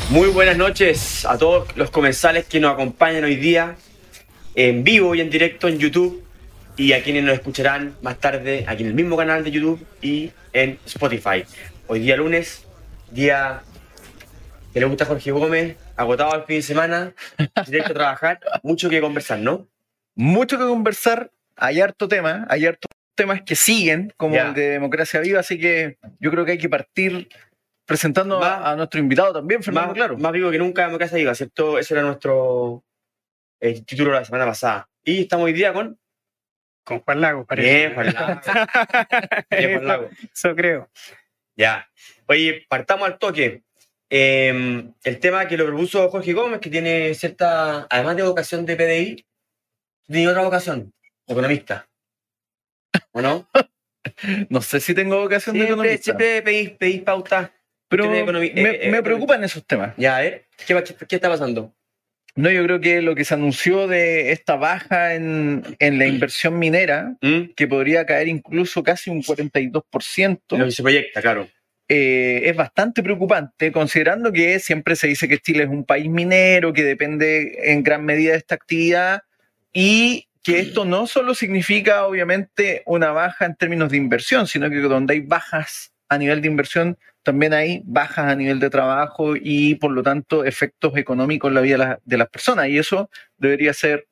Muy buenas noches a todos los comensales que nos acompañan hoy día en vivo y en directo en YouTube y a quienes nos escucharán más tarde aquí en el mismo canal de YouTube y en Spotify. Hoy día lunes, día que le gusta a Jorge Gómez, agotado el fin de semana, directo a trabajar, mucho que conversar, ¿no? Mucho que conversar, hay hartos temas que siguen, como Ya. el de Democracia Viva, así que yo creo que hay que partir presentando Más- a nuestro invitado también, Fernando Claro. Más vivo que nunca, Democracia Viva, ¿cierto? Ese era nuestro título la semana pasada. Y estamos hoy día con Juan Lago, parece. Bien, Juan Lago. Bien, Juan Lago. Eso creo. Ya. Oye, partamos al toque. El tema que lo propuso Jorge Gómez, que tiene cierta, además de vocación de PDI, tiene otra vocación, economista. ¿O no? No sé si tengo vocación de economista, Siempre pedís pautas. pero cuestiones de me preocupan esos temas. Ya, a ver, ¿qué está pasando? No, yo creo que lo que se anunció de esta baja en la inversión minera, que podría caer incluso casi un 42%, Lo que se proyecta, claro. es bastante preocupante, considerando que siempre se dice que Chile es un país minero, que depende en gran medida de esta actividad, y que esto no solo significa, obviamente, una baja en términos de inversión, sino que donde hay bajas a nivel de inversión, también hay bajas a nivel de trabajo y, por lo tanto, efectos económicos en la vida de las personas. Y eso debería ser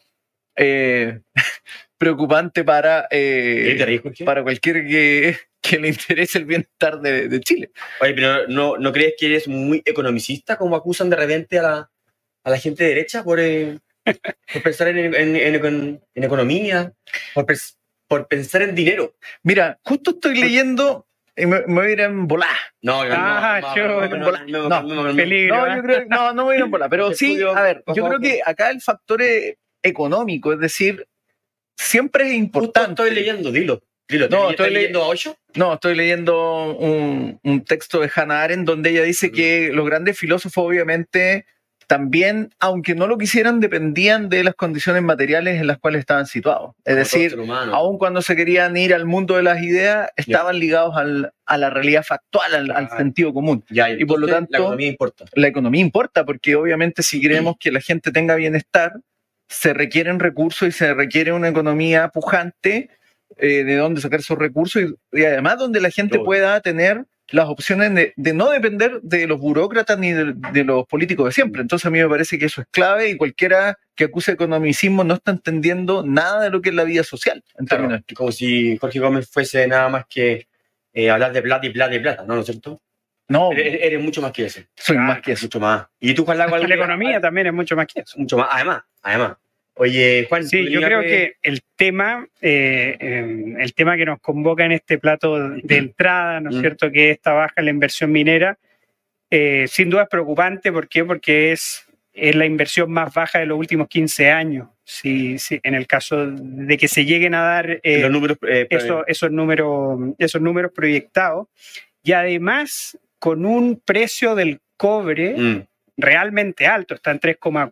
preocupante para cualquier que le interese el bienestar de Chile. Oye, pero ¿no crees que eres muy economicista, como acusan de repente a la gente de derecha por pensar en economía, por pensar en dinero? Mira, justo estoy leyendo, me voy a ir en volá. No, peligro. Yo creo, no me voy a ir en volá, pero sí, a ver, yo creo que acá el factor económico, es decir, siempre es importante. Estoy leyendo, dilo. No, ¿Estás leyendo a Osho? No, estoy leyendo un texto de Hannah Arendt donde ella dice que los grandes filósofos obviamente también, aunque no lo quisieran, dependían de las condiciones materiales en las cuales estaban situados. Es decir, aun cuando se querían ir al mundo de las ideas, estaban ligados a la realidad factual, al sentido común. Y por lo tanto, la economía importa. La economía importa porque obviamente si queremos que la gente tenga bienestar, se requieren recursos y se requiere una economía pujante de dónde sacar esos recursos y además donde la gente pueda tener las opciones de no depender de los burócratas ni de los políticos de siempre. Entonces a mí me parece que eso es clave y cualquiera que acuse economicismo no está entendiendo nada de lo que es la vida social. Como si Jorge Gómez fuese nada más que hablar de plata y plata y plata, ¿no es cierto? No. Eres mucho más que eso. Soy más que eso. Mucho más. ¿Y tú, Juan Lago? La economía también es mucho más que eso. Mucho más, además. Oye, Juan. Sí, yo creo que el tema que nos convoca en este plato de entrada, ¿no es cierto?, que es esta baja en la inversión minera, sin duda es preocupante. ¿Por qué? Porque es la inversión más baja de los últimos 15 años. Sí, en el caso de que se lleguen a dar los números, esos números proyectados, y además con un precio del cobre realmente alto, está en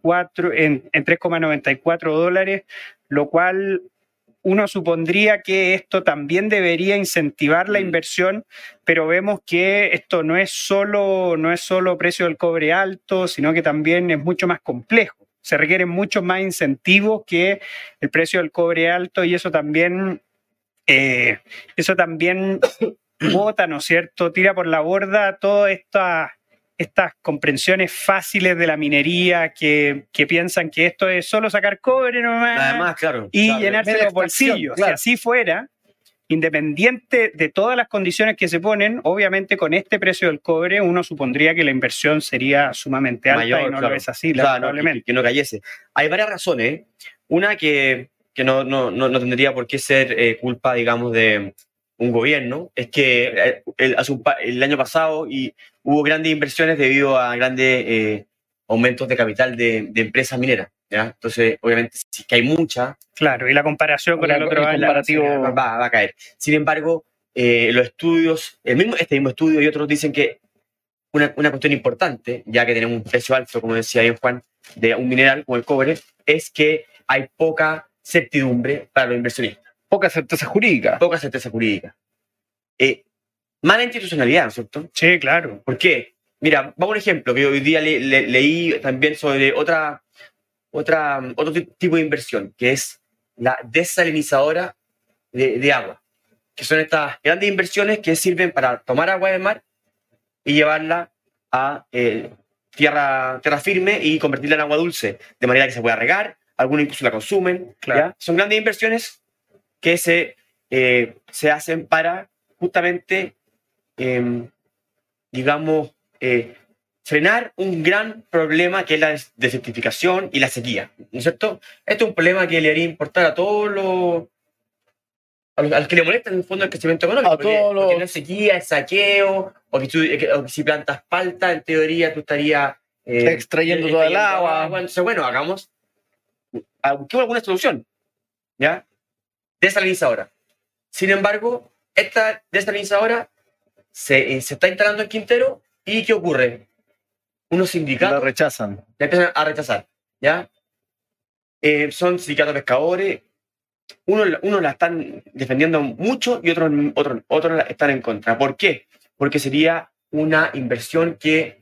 3,94 dólares, lo cual uno supondría que esto también debería incentivar la inversión, pero vemos que esto no es solo precio del cobre alto, sino que también es mucho más complejo. Se requieren muchos más incentivos que el precio del cobre alto y eso también bota, ¿no es cierto?, tira por la borda todas estas comprensiones fáciles de la minería que piensan que esto es solo sacar cobre nomás. Además, Llenarse los bolsillos. Claro. Si así fuera, independiente de todas las condiciones que se ponen, obviamente con este precio del cobre uno supondría que la inversión sería sumamente alta y no lo es así, lamentablemente. Que no cayese. Hay varias razones. Una que no tendría por qué ser culpa, digamos, de un gobierno, es que el año pasado hubo grandes inversiones debido a grandes aumentos de capital de empresas mineras, ¿ya? Entonces, obviamente, si que hay mucha... Claro, y la comparación con el otro comparativo va a caer. Sin embargo, los estudios, este mismo estudio y otros dicen que una cuestión importante, ya que tenemos un precio alto, como decía bien Juan, de un mineral como el cobre, es que hay poca certidumbre para los inversionistas. Poca certeza jurídica. Poca certeza jurídica. Mala institucionalidad, ¿no es cierto? Sí, claro. ¿Por qué? Mira, vamos a un ejemplo que hoy día leí también sobre otro tipo de inversión, que es la desalinizadora de agua, que son estas grandes inversiones que sirven para tomar agua del mar y llevarla a tierra firme y convertirla en agua dulce, de manera que se pueda regar, algunos incluso la consumen. Claro. ¿Ya? Son grandes inversiones que se hacen para justamente, digamos, frenar un gran problema que es la desertificación y la sequía, ¿no es cierto? Este es un problema que le haría importar a todos a los que le molestan en el fondo el crecimiento económico, porque no es sequía, es saqueo, o que si plantas palta, en teoría tú estarías extrayendo toda el agua. Entonces, bueno, busquemos alguna solución, ¿ya? Desalinizadora. Sin embargo, esta desalinizadora se está instalando en Quintero, ¿y qué ocurre? Unos sindicatos la rechazan. la empiezan a rechazar, ¿ya? Son sindicatos de pescadores, unos la están defendiendo mucho y otros están en contra. ¿Por qué? Porque sería una inversión que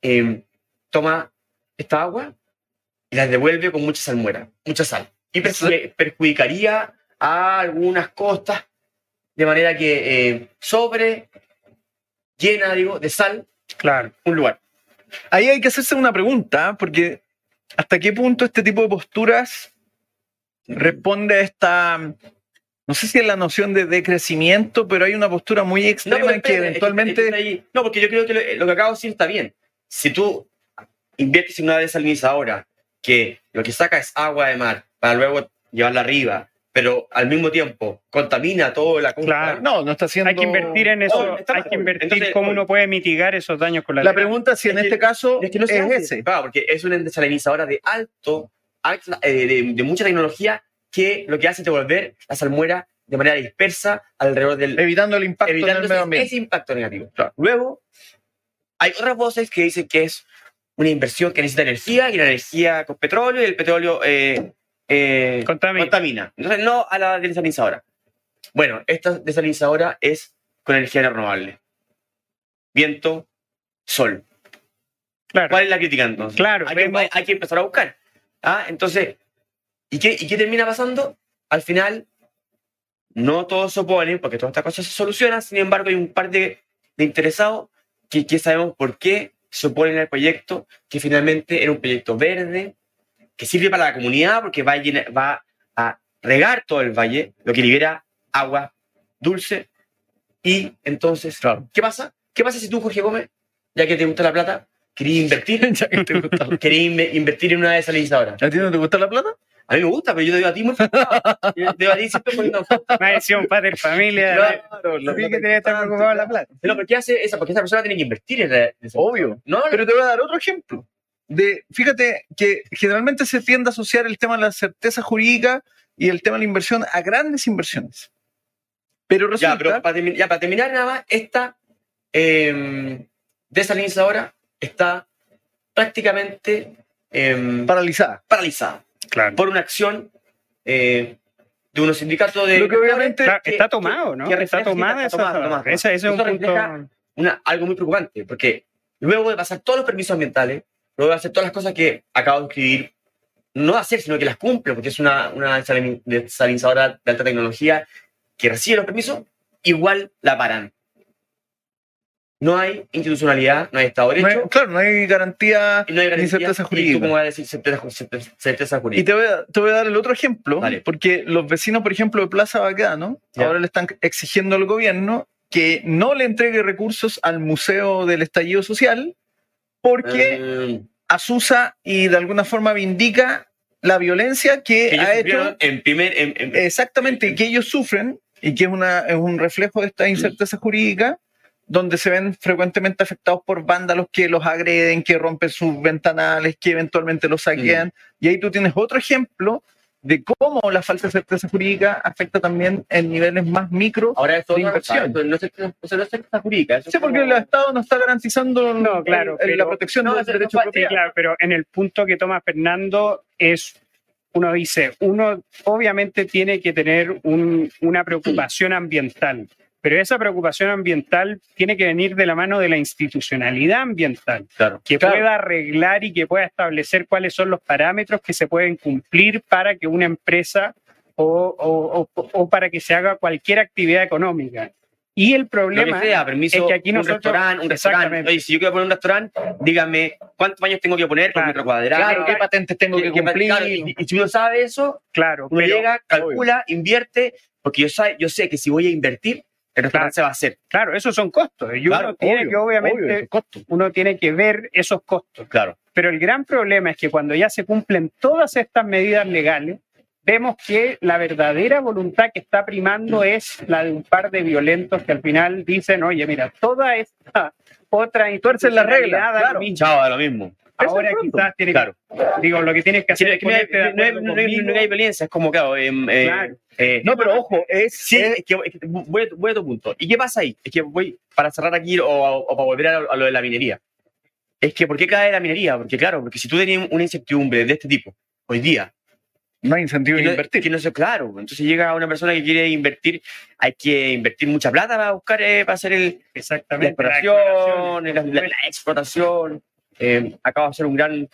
toma esta agua y la devuelve con mucha salmuera, mucha sal. Y perjudicaría a algunas costas de manera que llena, digo, de sal, claro, un lugar. Ahí hay que hacerse una pregunta, porque ¿hasta qué punto este tipo de posturas responde a esta, no sé si es la noción de decrecimiento, pero hay una postura muy extrema en que eventualmente... No, porque yo creo que lo que acabo de decir está bien. Si tú inviertes en una desalinizadora que lo que saca es agua de mar para luego llevarla arriba, pero al mismo tiempo contamina toda la costa. Claro. No está haciendo... Hay que invertir en eso, hay que invertir. Entonces, cómo uno puede mitigar esos daños con la pregunta si en este caso es ese. Claro, porque es una desalinizadora de de mucha tecnología que lo que hace es devolver la salmuera de manera dispersa alrededor del... Evitando el impacto en el medio ambiente. Ese impacto negativo. Claro. Luego, hay otras voces que dicen que es una inversión que necesita energía, y la energía con petróleo, y el petróleo contamina. Entonces, no a la desalinizadora. Bueno, esta desalinizadora es con energía renovable. Viento, sol. Claro. ¿Cuál es la crítica entonces? Claro, hay que empezar a buscar. Entonces, ¿y qué termina pasando? Al final, no todos se oponen, porque todas estas cosas se solucionan. Sin embargo, hay un par de interesados que sabemos por qué se oponen al proyecto, que finalmente era un proyecto verde, que sirve para la comunidad porque va a regar todo el valle, lo que libera agua dulce. Y entonces, claro. ¿qué pasa? ¿Qué pasa si tú, Jorge Gómez, ya que te gusta la plata, querías invertir? Querías invertir en una desalinizadora. ¿A ti no te gusta la plata? A mí me gusta, pero yo te digo a ti muy Te a ti siempre poniendo... Me ha decía un padre familia. Claro, sí que tenía que estar preocupado en la plata. Pero ¿por qué hace esa? Porque esa persona tiene que invertir en la... Obvio. No, pero te voy a dar otro ejemplo. Fíjate que generalmente se tiende a asociar el tema de la certeza jurídica y el tema de la inversión a grandes inversiones. Pero resulta... pero para terminar nada más, esta desalinizadora está prácticamente... paralizada. Claro. Por una acción de unos sindicatos de... Lo que obviamente... está tomado, ¿no? Está tomada esa... Ese es un punto... Algo muy preocupante, porque luego de pasar todos los permisos ambientales, luego de hacer todas las cosas que acabo de escribir, no hacer, sino que las cumple, porque es una desalinizadora de alta tecnología que recibe los permisos, igual la paran. No hay institucionalidad, no hay Estado de Derecho. No hay garantía, ni certeza jurídica. ¿Y tú cómo vas a decir certeza jurídica? Y te voy a dar el otro ejemplo, vale. Porque los vecinos, por ejemplo, de Plaza Baquedano, ahora le están exigiendo al gobierno que no le entregue recursos al Museo del Estallido Social porque asusa y de alguna forma vindica la violencia que ha hecho. Exactamente, que ellos sufren y que es un reflejo de esta incerteza jurídica, donde se ven frecuentemente afectados por vándalos que los agreden, que rompen sus ventanales, que eventualmente los saquean. Y ahí tú tienes otro ejemplo de cómo la falta de certeza jurídica afecta también en niveles más micro de inversión. No es certeza jurídica. Sí, porque el Estado no está garantizando la protección de los derechos de propiedad. Claro, pero en el punto que toma Fernando uno obviamente tiene que tener una preocupación ambiental, Pero esa preocupación ambiental tiene que venir de la mano de la institucionalidad ambiental, Claro. que pueda arreglar y que pueda establecer cuáles son los parámetros que se pueden cumplir para que una empresa o para que se haga cualquier actividad económica. Y el problema permiso, es que aquí un nosotros... restaurante. Oye, si yo quiero poner un restaurante, dígame cuántos baños tengo que poner por metro cuadrado. Claro, qué patentes tengo que cumplir. Claro, y si uno sabe eso, Claro, uno llega, calcula, invierte, porque yo sé que si voy a invertir, el restaurante se va a hacer. Claro, esos son costos. Y uno tiene que, obviamente, uno tiene que ver esos costos. Claro. Pero el gran problema es que cuando ya se cumplen todas estas medidas legales, vemos que la verdadera voluntad que está primando es la de un par de violentos que al final dicen, oye, mira, toda esta otra tuercen la regla, claro. Chao, da lo mismo. Ahora quizás tiene que, digo, lo que tienes que hacer es ponerte de acuerdo conmigo. No hay violencia, es como, claro. No, pero ojo, es que voy a tu punto. ¿Y qué pasa ahí? Es que voy, para cerrar aquí o para volver a lo de la minería. Es que, ¿por qué cae la minería? Porque, claro, porque si tú tenías una incertidumbre de este tipo, hoy día, no hay incentivo en invertir. Que no sé, claro. Entonces llega una persona que quiere invertir, hay que invertir mucha plata para buscar, para hacer la exploración, la explotación. Acabo de hacer un gran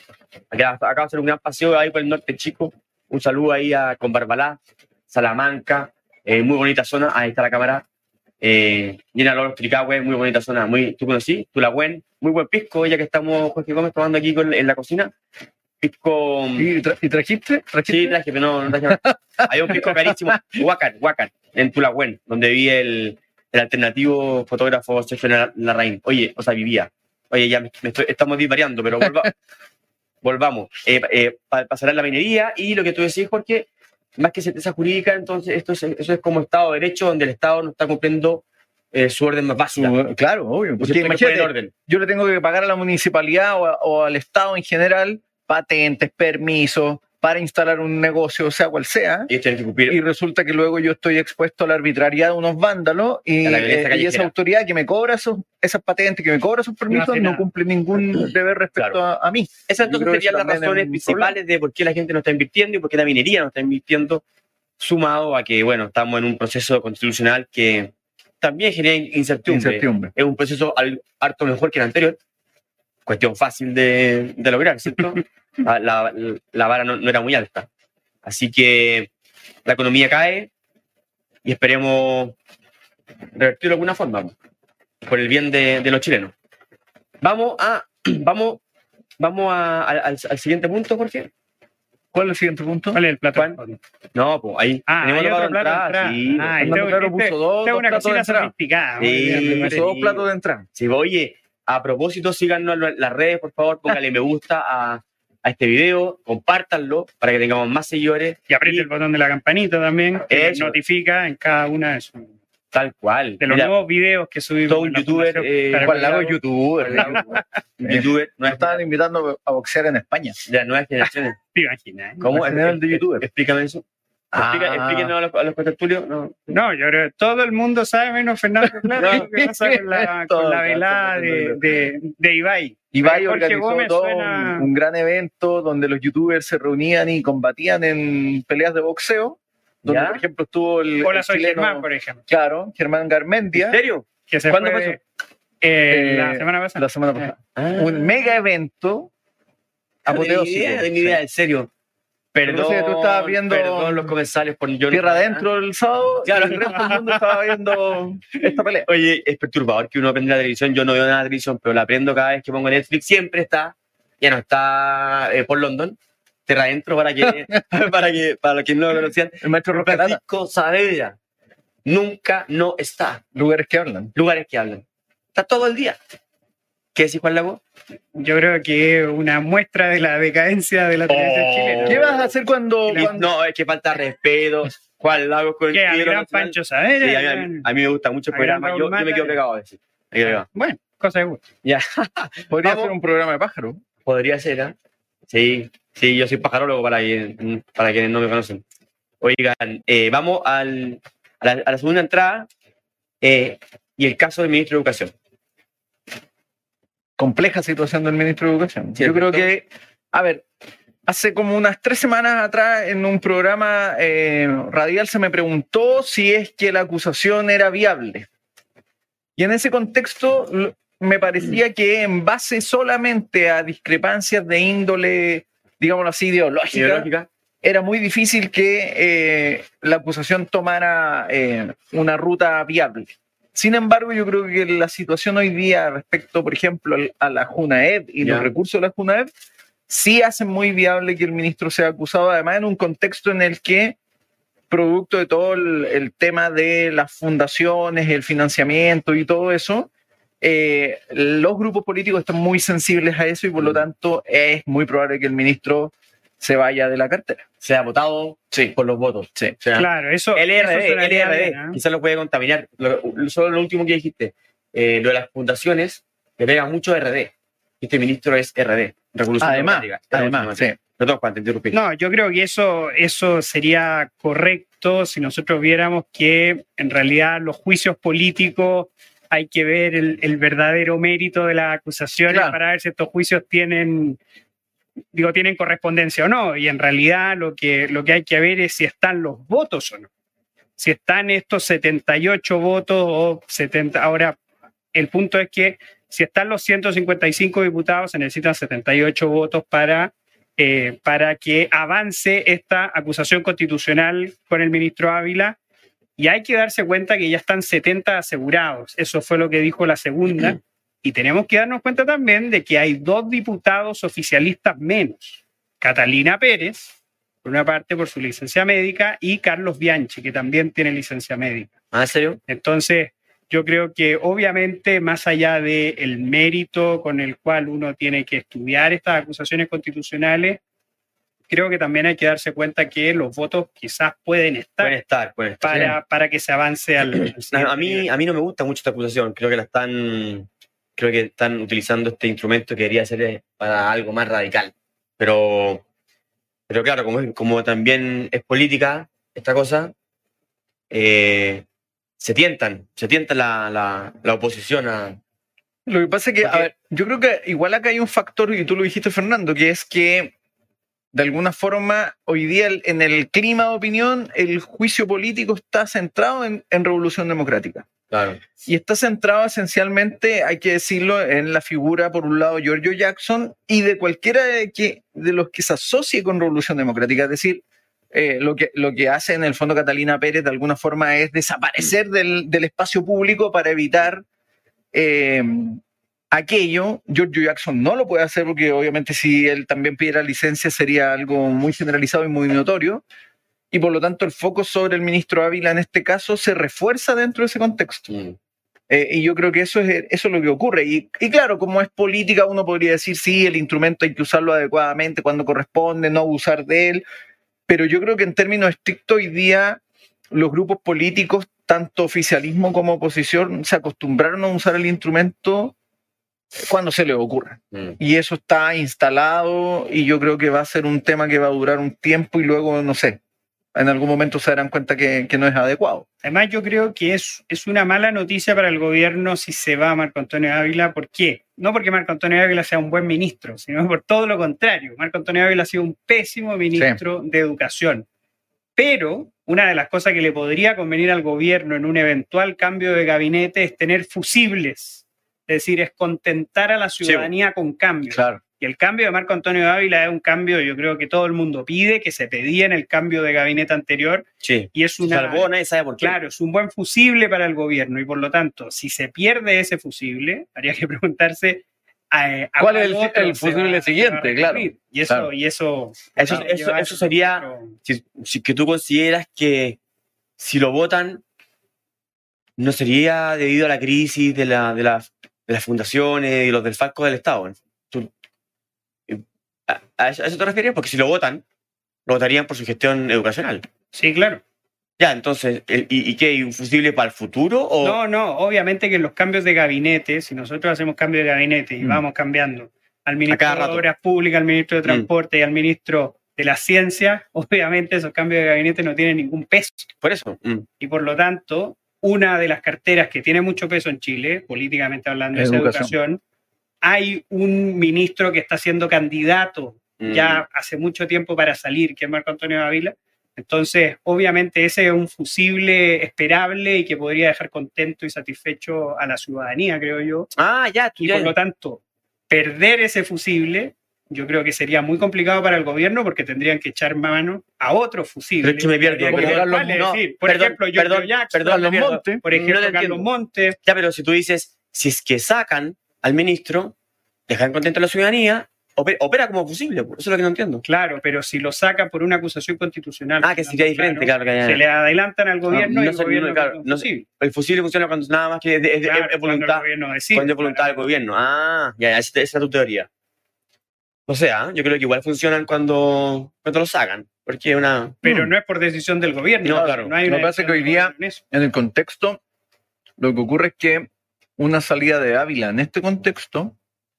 paseo ahí por el norte chico. Un saludo ahí con Barbalá, Salamanca, muy bonita zona. Ahí está la cámara. Llena los Tricahue, muy bonita zona. ¿Tú conocí? Tulagüen, muy buen pisco, ya que estamos Jorge Gómez tomando aquí en la cocina. Pisco. ¿Y trajiste? Sí, traje, pero no traje nada. Hay un pisco carísimo, Huácar, en Tulagüen, donde vivía el alternativo fotógrafo Sergio Larraín. Vivía. Oye, ya estamos divariando, pero volvamos. Para cerrar la minería y lo que tú decís, Jorge, más que certeza jurídica, entonces eso es como Estado de Derecho, donde el Estado no está cumpliendo su orden más básica. Claro, obvio. Porque imagínate, yo le tengo que pagar a la municipalidad o al Estado en general patentes, permisos, para instalar un negocio, sea cual sea, y resulta que luego yo estoy expuesto a la arbitrariedad de unos vándalos y esa autoridad que me cobra esas patentes, que me cobra esos permisos, no cumple ningún deber respecto a mí. Esas entonces serían las razones principales de por qué la gente no está invirtiendo y por qué la minería no está invirtiendo, sumado a que, bueno, estamos en un proceso constitucional que también genera incertidumbre. Es un proceso harto mejor que el anterior. Cuestión fácil de lograr, ¿cierto? La vara no era muy alta. Así que la economía cae y esperemos revertirlo de alguna forma, por el bien de los chilenos. Vamos al siguiente punto, Jorge. ¿Cuál es el siguiente punto? ¿Cuál es el plato? No, pues ahí tenemos otro plato de entrada. Sí, puso dos una platos cocina de entrada. sofisticada. Sí, puso dos platos de entrada. Sí, oye, a propósito, síganos en las redes, por favor, póngale me gusta a este video, compártanlo para que tengamos más seguidores. Y apriete el botón de la campanita también, que notifica en cada una de sus... Tal cual. De los nuevos videos que subimos. Todo un youtuber. ¿Cuál lago youtuber? Nos estaban invitando a boxear en España. De las nuevas generaciones. ¿Te imaginas? ¿Cómo? El de youtuber. Explícame eso. Explíquenos a los contertulios. No, yo creo que todo el mundo sabe, menos Fernando Claro, que pasa con la velada de Ibai. Ibai organizó todo un gran evento donde los youtubers se reunían y combatían en peleas de boxeo. Donde, por ejemplo, estuvo el Soy chileno, Germán, por ejemplo. Claro, Germán Garmendia. ¿En serio? ¿Cuándo fue eso? La semana pasada. La semana pasada. Un mega evento apoteósico. De mi idea, en serio. Perdón, tú estabas viendo los comensales por yo Tierra Adentro el sábado. Claro, el resto del mundo estaba viendo esta pelea. Oye, es perturbador que uno aprende la televisión. Yo no veo nada de televisión, pero la aprendo cada vez que pongo Netflix. Siempre está, ya no está por London. Tierra Adentro para los que no lo conocían. El maestro Francisco Saavedra nunca no está. Lugares que hablan. Está todo el día. ¿Qué decís, Juan Lago? Yo creo que es una muestra de la decadencia de la televisión chilena. ¿Qué vas a hacer cuando...? No, es que falta respeto. Juan Lago con el gran Pancho Saavedra. Sí, a mí me gusta mucho el programa. Yo me quedo pegado a veces. Bueno, cosa de gusto. Ya. Podría ser un programa de pájaro. Podría ser, ¿eh? Sí, yo soy pajarólogo para quienes no me conocen. Oigan, vamos a la segunda entrada y el caso del ministro de Educación. Compleja situación del ministro de Educación. ¿Cierto? Yo creo que, hace como unas 3 semanas atrás en un programa radial se me preguntó si es que la acusación era viable. Y en ese contexto me parecía que en base solamente a discrepancias de índole, digámoslo así, ideológica, era muy difícil que la acusación tomara una ruta viable. Sin embargo, yo creo que la situación hoy día respecto, por ejemplo, a la JUNAEP y los recursos de la JUNAEP, sí hacen muy viable que el ministro sea acusado, además en un contexto en el que, producto de todo el tema de las fundaciones, el financiamiento y todo eso, los grupos políticos están muy sensibles a eso y por lo tanto es muy probable que el ministro se vaya de la cartera. Sea votado por los votos. Sí. O sea, Claro, eso. LRD, quizás lo puede contaminar. Solo lo último que dijiste, lo de las fundaciones, le pega mucho a RD. Este ministro es RD, Revolución Democrática. Además, sí. Perdón, Juan, te interrumpí. No, yo creo que eso sería correcto si nosotros viéramos que en realidad los juicios políticos hay que ver el verdadero mérito de las acusaciones para ver si estos juicios tienen correspondencia o no. Y en realidad lo que hay que ver es si están los votos o no. Si están estos 78 votos o 70. Ahora, el punto es que si están los 155 diputados, se necesitan 78 votos para que avance esta acusación constitucional con el ministro Ávila. Y hay que darse cuenta que ya están 70 asegurados. Eso fue lo que dijo la segunda. Y tenemos que darnos cuenta también de que hay 2 diputados oficialistas menos. Catalina Pérez, por una parte por su licencia médica, y Carlos Bianchi, que también tiene licencia médica. ¿Ah, en serio? Entonces, yo creo que obviamente, más allá del mérito con el cual uno tiene que estudiar estas acusaciones constitucionales, creo que también hay que darse cuenta que los votos quizás pueden estar. Para que se avance al a mí no me gusta mucho esta acusación. Creo que están utilizando este instrumento que debería ser para algo más radical. Pero claro, como también es política esta cosa, se tientan la oposición a... Lo que pasa es que, a ver, yo creo que igual acá hay un factor, y tú lo dijiste, Fernando, que es que de alguna forma hoy día en el clima de opinión el juicio político está centrado en Revolución Democrática. Claro. Y está centrado esencialmente, hay que decirlo, en la figura, por un lado, Giorgio Jackson y de cualquiera de los que se asocie con Revolución Democrática. Es decir, lo que hace en el fondo Catalina Pérez de alguna forma es desaparecer del espacio público para evitar aquello. Giorgio Jackson no lo puede hacer porque obviamente si él también pidiera licencia sería algo muy generalizado y muy notorio. Y por lo tanto el foco sobre el ministro Ávila en este caso se refuerza dentro de ese contexto. Y yo creo que eso es lo que ocurre. Y claro, como es política, uno podría decir, sí, el instrumento hay que usarlo adecuadamente cuando corresponde, no abusar de él. Pero yo creo que en términos estrictos hoy día los grupos políticos, tanto oficialismo como oposición, se acostumbraron a usar el instrumento cuando se les ocurra. Y eso está instalado y yo creo que va a ser un tema que va a durar un tiempo y luego, no sé, en algún momento se darán cuenta que no es adecuado. Además, yo creo que es una mala noticia para el gobierno si se va Marco Antonio Ávila. ¿Por qué? No porque Marco Antonio Ávila sea un buen ministro, sino por todo lo contrario. Marco Antonio Ávila ha sido un pésimo ministro de Educación. Pero una de las cosas que le podría convenir al gobierno en un eventual cambio de gabinete es tener fusibles. Es decir, es contentar a la ciudadanía con cambios. Claro. Y el cambio de Marco Antonio Ávila es un cambio, yo creo que todo el mundo pide, que se pedía en el cambio de gabinete anterior. Sí. Y es una... Salvó, nadie sabe por qué. Claro, es un buen fusible para el gobierno. Y por lo tanto, si se pierde ese fusible, habría que preguntarse ¿cuál es el fusible siguiente? Claro. Y eso sería, si que tú consideras que si lo votan, no sería debido a la crisis de las fundaciones y los del Falco del Estado. ¿A eso te refieres? Porque si lo votan, lo votarían por su gestión educacional. Sí, claro. Ya, entonces, ¿y qué? ¿Un fusible para el futuro? ¿O? No, obviamente que en los cambios de gabinete, si nosotros hacemos cambio de gabinete y vamos cambiando al ministro de Obras Públicas, al ministro de Transporte y al ministro de la Ciencia, obviamente esos cambios de gabinete no tienen ningún peso. Por eso. Y por lo tanto, una de las carteras que tiene mucho peso en Chile, políticamente hablando, es educación. Hay un ministro que está siendo candidato ya hace mucho tiempo para salir, que es Marco Antonio Ávila, Entonces, obviamente ese es un fusible esperable y que podría dejar contento y satisfecho a la ciudadanía, creo yo. Tú Y ya. por lo tanto, perder ese fusible, yo creo que sería muy complicado para el gobierno porque tendrían que echar mano a otro fusible. Pero es que me pierdo. Tendrían que ver Carlos- cuál, es no, decir, por perdón, ejemplo, Giorgio perdón, Jackson, perdón, Carlos me pierdo. Monte. por ejemplo, No te Carlos entiendo. Montes. Ya, pero si tú dices, si es que sacan al ministro, dejan contento a la ciudadanía, opera como fusible. Eso es lo que no entiendo. Claro, pero si lo sacan por una acusación constitucional. Que sería diferente, claro. Que Se le adelantan al gobierno y no el sé, gobierno claro, queda no sé. fusible. El fusible funciona cuando nada más que es Claro, cuando el voluntad. gobierno decide, Cuando es voluntad del claro. gobierno. Esa es tu teoría. O sea, yo creo que igual funcionan cuando lo sacan. Porque es una. Pero no es por decisión del gobierno. No, claro. No hay Lo una que pasa es que hoy decisión del día, gobierno en eso. en el contexto, lo que ocurre es que una salida de Ávila en este contexto,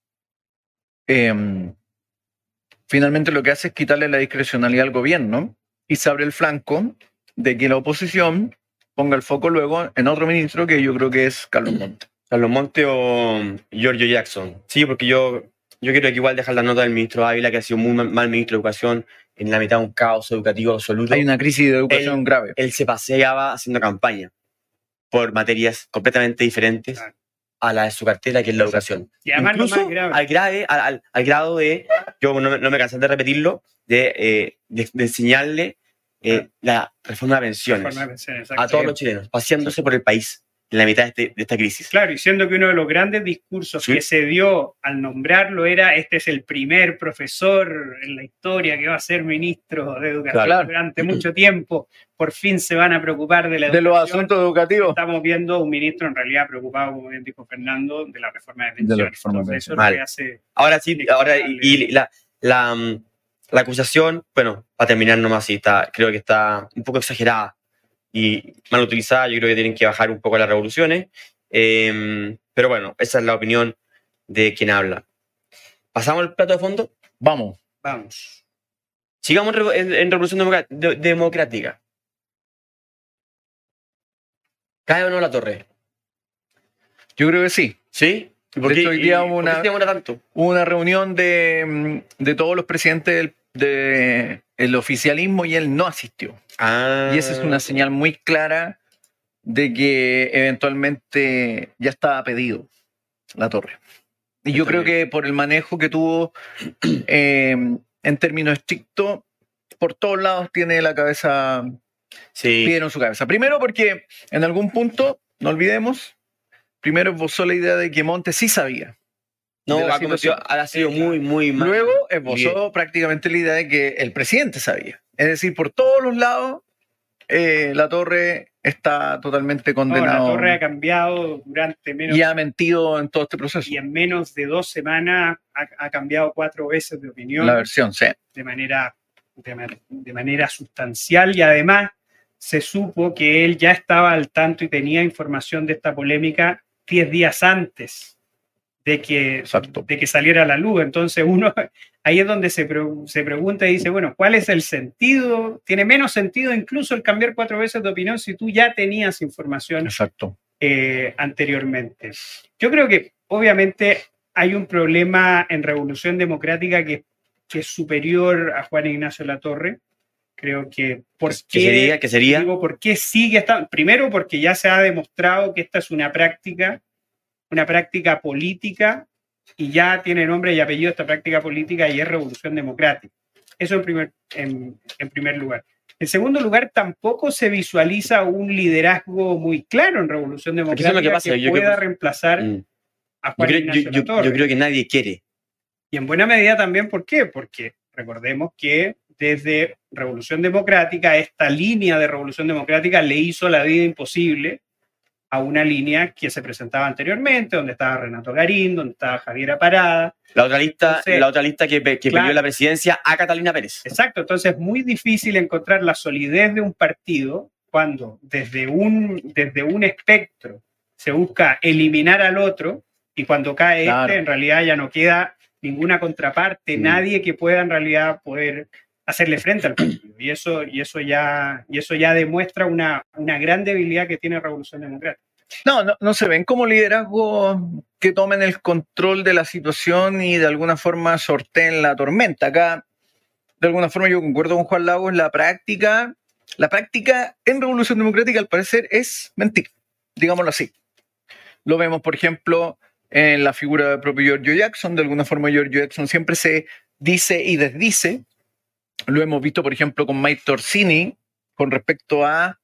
finalmente lo que hace es quitarle la discrecionalidad al gobierno y se abre el flanco de que la oposición ponga el foco luego en otro ministro que yo creo que es Carlos Monte. Carlos Monte o Giorgio Jackson. Sí, porque yo quiero que igual dejar la nota del ministro Ávila, que ha sido muy mal ministro de Educación, en la mitad de un caos educativo absoluto. Hay una crisis de educación grave. Él se paseaba haciendo campaña por materias completamente diferentes Claro. a la de su cartera, que es la educación. Y además lo Incluso más grave. al grado de, yo no me cansé de repetirlo, de enseñarle la reforma de pensiones Forma de pensar, exacto. a todos los chilenos, paseándose por el país en la mitad de esta crisis. Claro, y siendo que uno de los grandes discursos Sí. que se dio al nombrarlo era: este es el primer profesor en la historia que va a ser ministro de Educación Claro. durante mucho tiempo, por fin se van a preocupar de la De los educación. asuntos educativos. Estamos viendo un ministro en realidad preocupado, como bien dijo Fernando, de la reforma de De la pensiones. reforma de Entonces, eso es pensiones. lo que hace. Ahora sí, y la acusación, bueno, para terminar nomás, sí, creo que está un poco exagerada y mal utilizada. Yo creo que tienen que bajar un poco las revoluciones. Pero bueno, esa es la opinión de quien habla. ¿Pasamos al plato de fondo? Vamos. Vamos. Sigamos en Revolución Democrática. ¿Cae o no la torre? Yo creo que sí. ¿Sí? ¿Y por De qué, hecho, hoy día hubo por qué una- se demora tanto? Hubo una reunión de todos los presidentes del oficialismo y él no asistió. Y esa es una señal muy clara de que eventualmente ya estaba pedido la torre. Y yo Está creo bien. que por el manejo que tuvo, en términos estrictos, por todos lados tiene la cabeza, Sí. pidieron su cabeza. Primero porque en algún punto, no olvidemos, primero esbozó la idea de que Montes sí sabía. No, de la ha sido muy, muy mal. Luego esbozó prácticamente la idea de que el presidente sabía. Es decir, por todos los lados, la torre está totalmente No, condenada. la torre ha cambiado durante menos Y ha mentido en todo este proceso. y en menos de 2 semanas ha cambiado 4 veces de opinión La versión, sí. de manera sustancial, y además se supo que él ya estaba al tanto y tenía información de esta polémica 10 días antes de que saliera a la luz. Entonces uno ahí es donde se pregunta y dice, bueno, ¿cuál es el sentido? Tiene menos sentido incluso el cambiar 4 veces de opinión si tú ya tenías información Exacto. anteriormente. Yo creo que obviamente hay un problema en Revolución Democrática que es superior a Juan Ignacio Latorre. Creo que ¿Qué sería? Digo, ¿por qué sigue estando? Primero, porque ya se ha demostrado que esta es una práctica política, y ya tiene nombre y apellido esta práctica política, y es Revolución Democrática. Eso en primer lugar. En segundo lugar, tampoco se visualiza un liderazgo muy claro en Revolución Democrática Eso es lo que pasa, pueda reemplazar a Juan Ignacio Latorre. Yo creo que nadie quiere. Y en buena medida también, ¿por qué? Porque recordemos que desde Revolución Democrática, esta línea de Revolución Democrática le hizo la vida imposible a una línea que se presentaba anteriormente, donde estaba Renato Garín, donde estaba Javiera Parada. La otra lista que claro, pidió la presidencia a Catalina Pérez. Exacto, entonces es muy difícil encontrar la solidez de un partido cuando desde un espectro se busca eliminar al otro, y cuando cae en realidad ya no queda ninguna contraparte, nadie que pueda en realidad poder hacerle frente al partido. Y eso ya demuestra una gran debilidad que tiene Revolución Democrática. No se ven como liderazgos que tomen el control de la situación y de alguna forma sorteen la tormenta. Acá, de alguna forma, yo concuerdo con Juan Lagos, la práctica La práctica en Revolución Democrática, al parecer, es mentir, digámoslo así. Lo vemos, por ejemplo, en la figura del propio Giorgio Jackson. De alguna forma, Giorgio Jackson siempre se dice y desdice. Lo hemos visto, por ejemplo, con Mike Torsini, con respecto a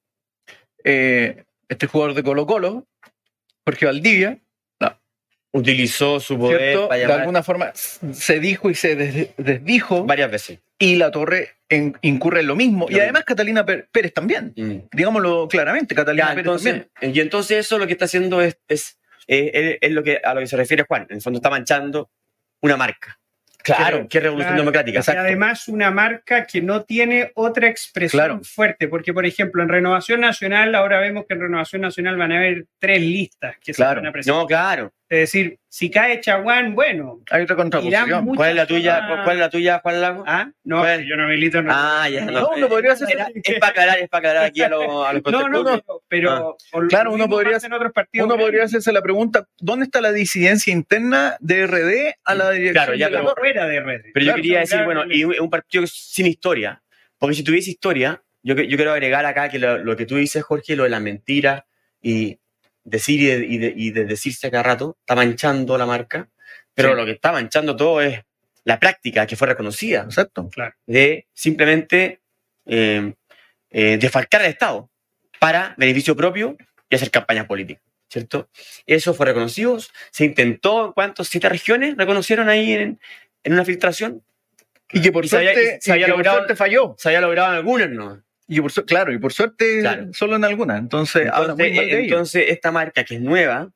este jugador de Colo-Colo, Jorge Valdivia. Utilizó su poder ¿Cierto? para De llamar alguna forma se dijo y se desdijo, varias veces. y La Torre incurre en lo mismo. Y además Catalina Pérez también. Digámoslo claramente, Catalina Ya, Pérez entonces, también. y entonces eso lo que está haciendo es lo que, a lo que se refiere Juan. En el fondo está manchando una marca. Claro, Que es Revolución claro. Democrática. Y además una marca que no tiene otra expresión Claro. fuerte, porque por ejemplo en Renovación Nacional, ahora vemos que en Renovación Nacional van a haber 3 listas que se Claro. van a presentar. No, claro. Es decir, si cae Chaguán, bueno. Hay otra irán contraposición. muchas ¿Cuál es la tuya, zonas- ¿Cuál es la tuya, Juan Lago? Ah, no, ¿Cuál? yo no milito en Ya. No, uno podría hacer- Es para aclarar aquí a los No, contertulios. pero Claro, lo uno mismo podría- pasa en otros partidos. Uno podría hacerse la pregunta, ¿dónde está la disidencia interna de RD a la dirección Claro, ya, de La pero- Torre? fuera de redes. Pero Claro, yo quería decir, claro, bueno, y un partido sin historia. Porque si tuviese historia, yo quiero agregar acá que lo que tú dices, Jorge, lo de la mentira y decir y de decirse cada rato, está manchando la marca. Pero Sí. lo que está manchando todo es la práctica que fue reconocida Exacto. Claro. de simplemente desfalcar al Estado para beneficio propio y hacer campañas políticas, ¿cierto? Eso fue reconocido, se intentó, ¿cuántos? 7 regiones reconocieron ahí en una filtración. Y que por Y se había- suerte, se había y que por logrado- suerte falló. Se había logrado en algunas, ¿no? Y por suerte Claro. solo en algunas. Entonces, habla muy mal de ello. Entonces, esta marca que es nueva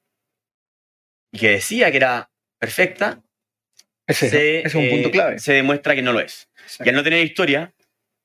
y que decía que era perfecta, Ese es un punto clave. se demuestra que no lo es. Y al no tener historia,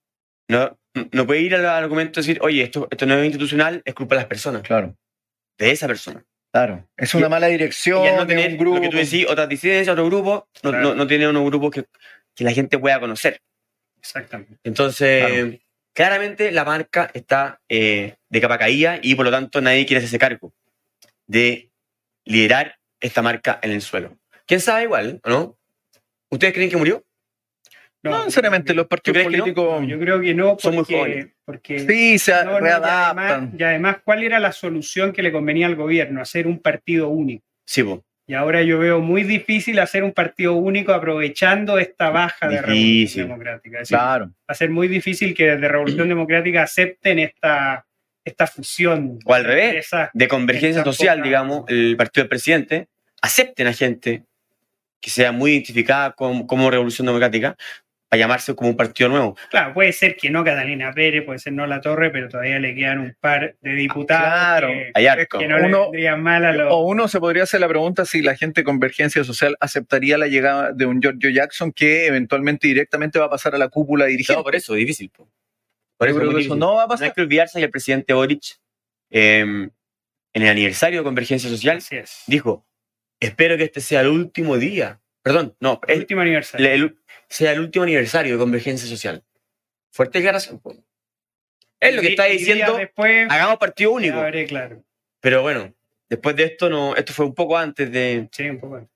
no puede ir al argumento y decir, oye, esto no es institucional, es culpa de las personas, Claro, de esa persona. claro. Es una mala dirección, Y al no de tener un grupo. lo que tú decís, otras disidencias, otro grupo, Claro. no tiene unos grupos que la gente pueda conocer. Exactamente. Entonces, claramente la marca está de capa caída y por lo tanto nadie quiere hacerse cargo de liderar esta marca en el suelo. ¿Quién sabe igual, o no? ¿Ustedes creen que murió? No necesariamente los partidos crees que no? políticos. Yo creo que no, Son muy porque, jóvenes. porque Sí, se no, readaptan. y además, ¿cuál era la solución que le convenía al gobierno? Hacer un partido único. Sí, po. Y ahora yo veo muy difícil hacer un partido único aprovechando esta baja de Difícil. Revolución Democrática. Es decir, Claro. va a ser muy difícil que desde Revolución Democrática acepten esta fusión. O al revés, de esas- de convergencia Esta social, poca- digamos, el partido del presidente, acepten a gente que sea muy identificada como Revolución Democrática para llamarse como un partido nuevo. Claro, puede ser que no Catalina Pérez, puede ser no La Torre, pero todavía le quedan un par de diputados Claro. Hay harto. que no Uno- le vendrían mal a los... O uno se podría hacer la pregunta si la gente de Convergencia Social aceptaría la llegada de un Giorgio Jackson que eventualmente directamente va a pasar a la cúpula dirigente. No, por eso, difícil. Po. Por Yo eso, creo muy que eso difícil. no va a No pasar. hay que olvidarse que el presidente Boric, en el aniversario de Convergencia Social, Así es. dijo, espero que este sea el último día. Perdón, no, El último aniversario. sea el último aniversario de Convergencia Social. Fuerte declaración. Po. Es lo que está Y días diciendo, después, hagamos partido ya único. veré, claro. Pero bueno, después de esto, esto fue un poco antes Sí, un poco.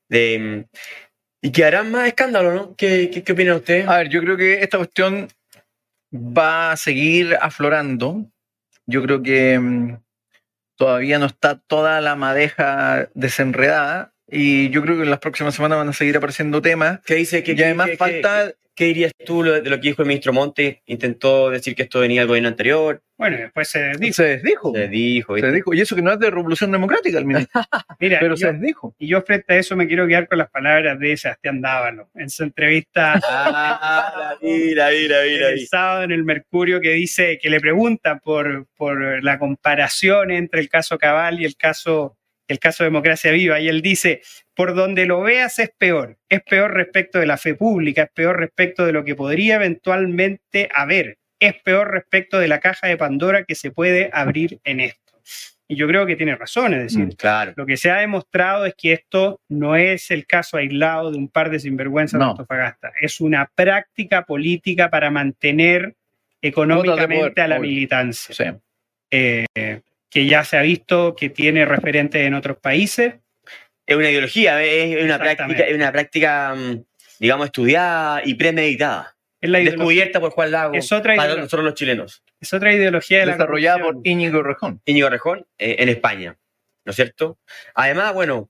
y quedarán más escándalos, ¿no? ¿Qué opinan ustedes? A ver, yo creo que esta cuestión va a seguir aflorando. Yo creo que todavía no está toda la madeja desenredada y yo creo que en las próximas semanas van a seguir apareciendo temas. ¿Qué dice? Y además falta... ¿Qué dirías tú de lo que dijo el ministro Monte? Intentó decir que esto venía del gobierno anterior. Bueno, después se desdijo. Se desdijo. Se dijo. Se ¿viste? desdijo. Y eso que no es de Revolución Democrática el ministro, Mira, pero yo, se desdijo. y yo frente a eso me quiero quedar con las palabras de Sebastián Dávalo en su entrevista Ah, la vi. el sábado en el Mercurio, que dice que le preguntan por la comparación entre el caso Cabal y el caso Democracia Viva, y él dice, por donde lo veas es peor respecto de la fe pública, es peor respecto de lo que podría eventualmente haber, es peor respecto de la caja de Pandora que se puede abrir en esto. Y yo creo que tiene razón, es decir, Claro. lo que se ha demostrado es que esto no es el caso aislado de un par de sinvergüenzas de No. Antofagasta. Es una práctica política para mantener económicamente a la obvio. militancia, Sí. que ya se ha visto que tiene referentes en otros países. Es una ideología, es Exactamente. una práctica, digamos, estudiada y premeditada. Es la ideología, descubierta por Juan Lago es otra para ideología. nosotros los chilenos. Es otra ideología de la Desarrollada por corrupción. Íñigo Errejón. Íñigo Errejón, en España, ¿no es cierto? Además, bueno,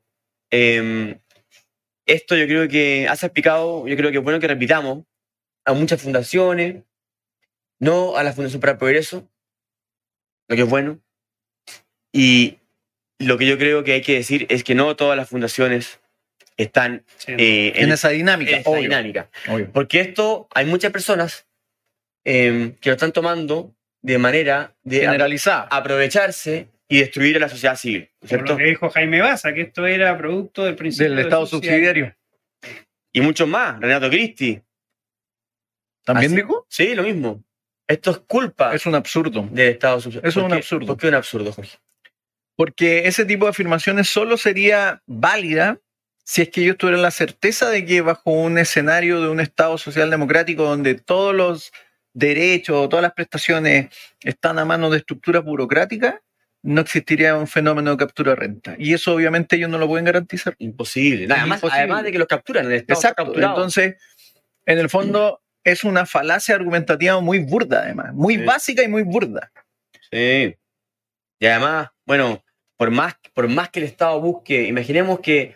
esto yo creo que has explicado, yo creo que es bueno que repitamos a muchas fundaciones, no a la Fundación para el Progreso, lo que es bueno, y lo que yo creo que hay que decir es que no todas las fundaciones están Sí. En esa dinámica, en esta obvio, dinámica. obvio. Porque esto, hay muchas personas que lo están tomando de manera de Generalizada. aprovecharse y destruir a la sociedad civil, ¿no es Como cierto? lo que dijo Jaime Baza, que esto era producto del principio Del de Estado subsidiario. Y muchos más, Renato Cristi. ¿También Así- dijo? Sí, lo mismo. Esto es culpa Es un absurdo. del Estado subsidiario. Eso es ¿Por un qué? absurdo. ¿Por qué un absurdo, Jorge? Porque ese tipo de afirmaciones solo sería válida si es que ellos tuvieran la certeza de que bajo un escenario de un Estado social democrático donde todos los derechos o todas las prestaciones están a manos de estructuras burocráticas, no existiría un fenómeno de captura de renta. Y eso obviamente ellos no lo pueden garantizar. Imposible. Nada Es más, imposible. además de que los capturan, el Estado está Exacto. capturado. Entonces, en el fondo, es una falacia argumentativa muy burda, además. Muy Sí. básica y muy burda. Sí. Y además, bueno, por más que el Estado busque, imaginemos que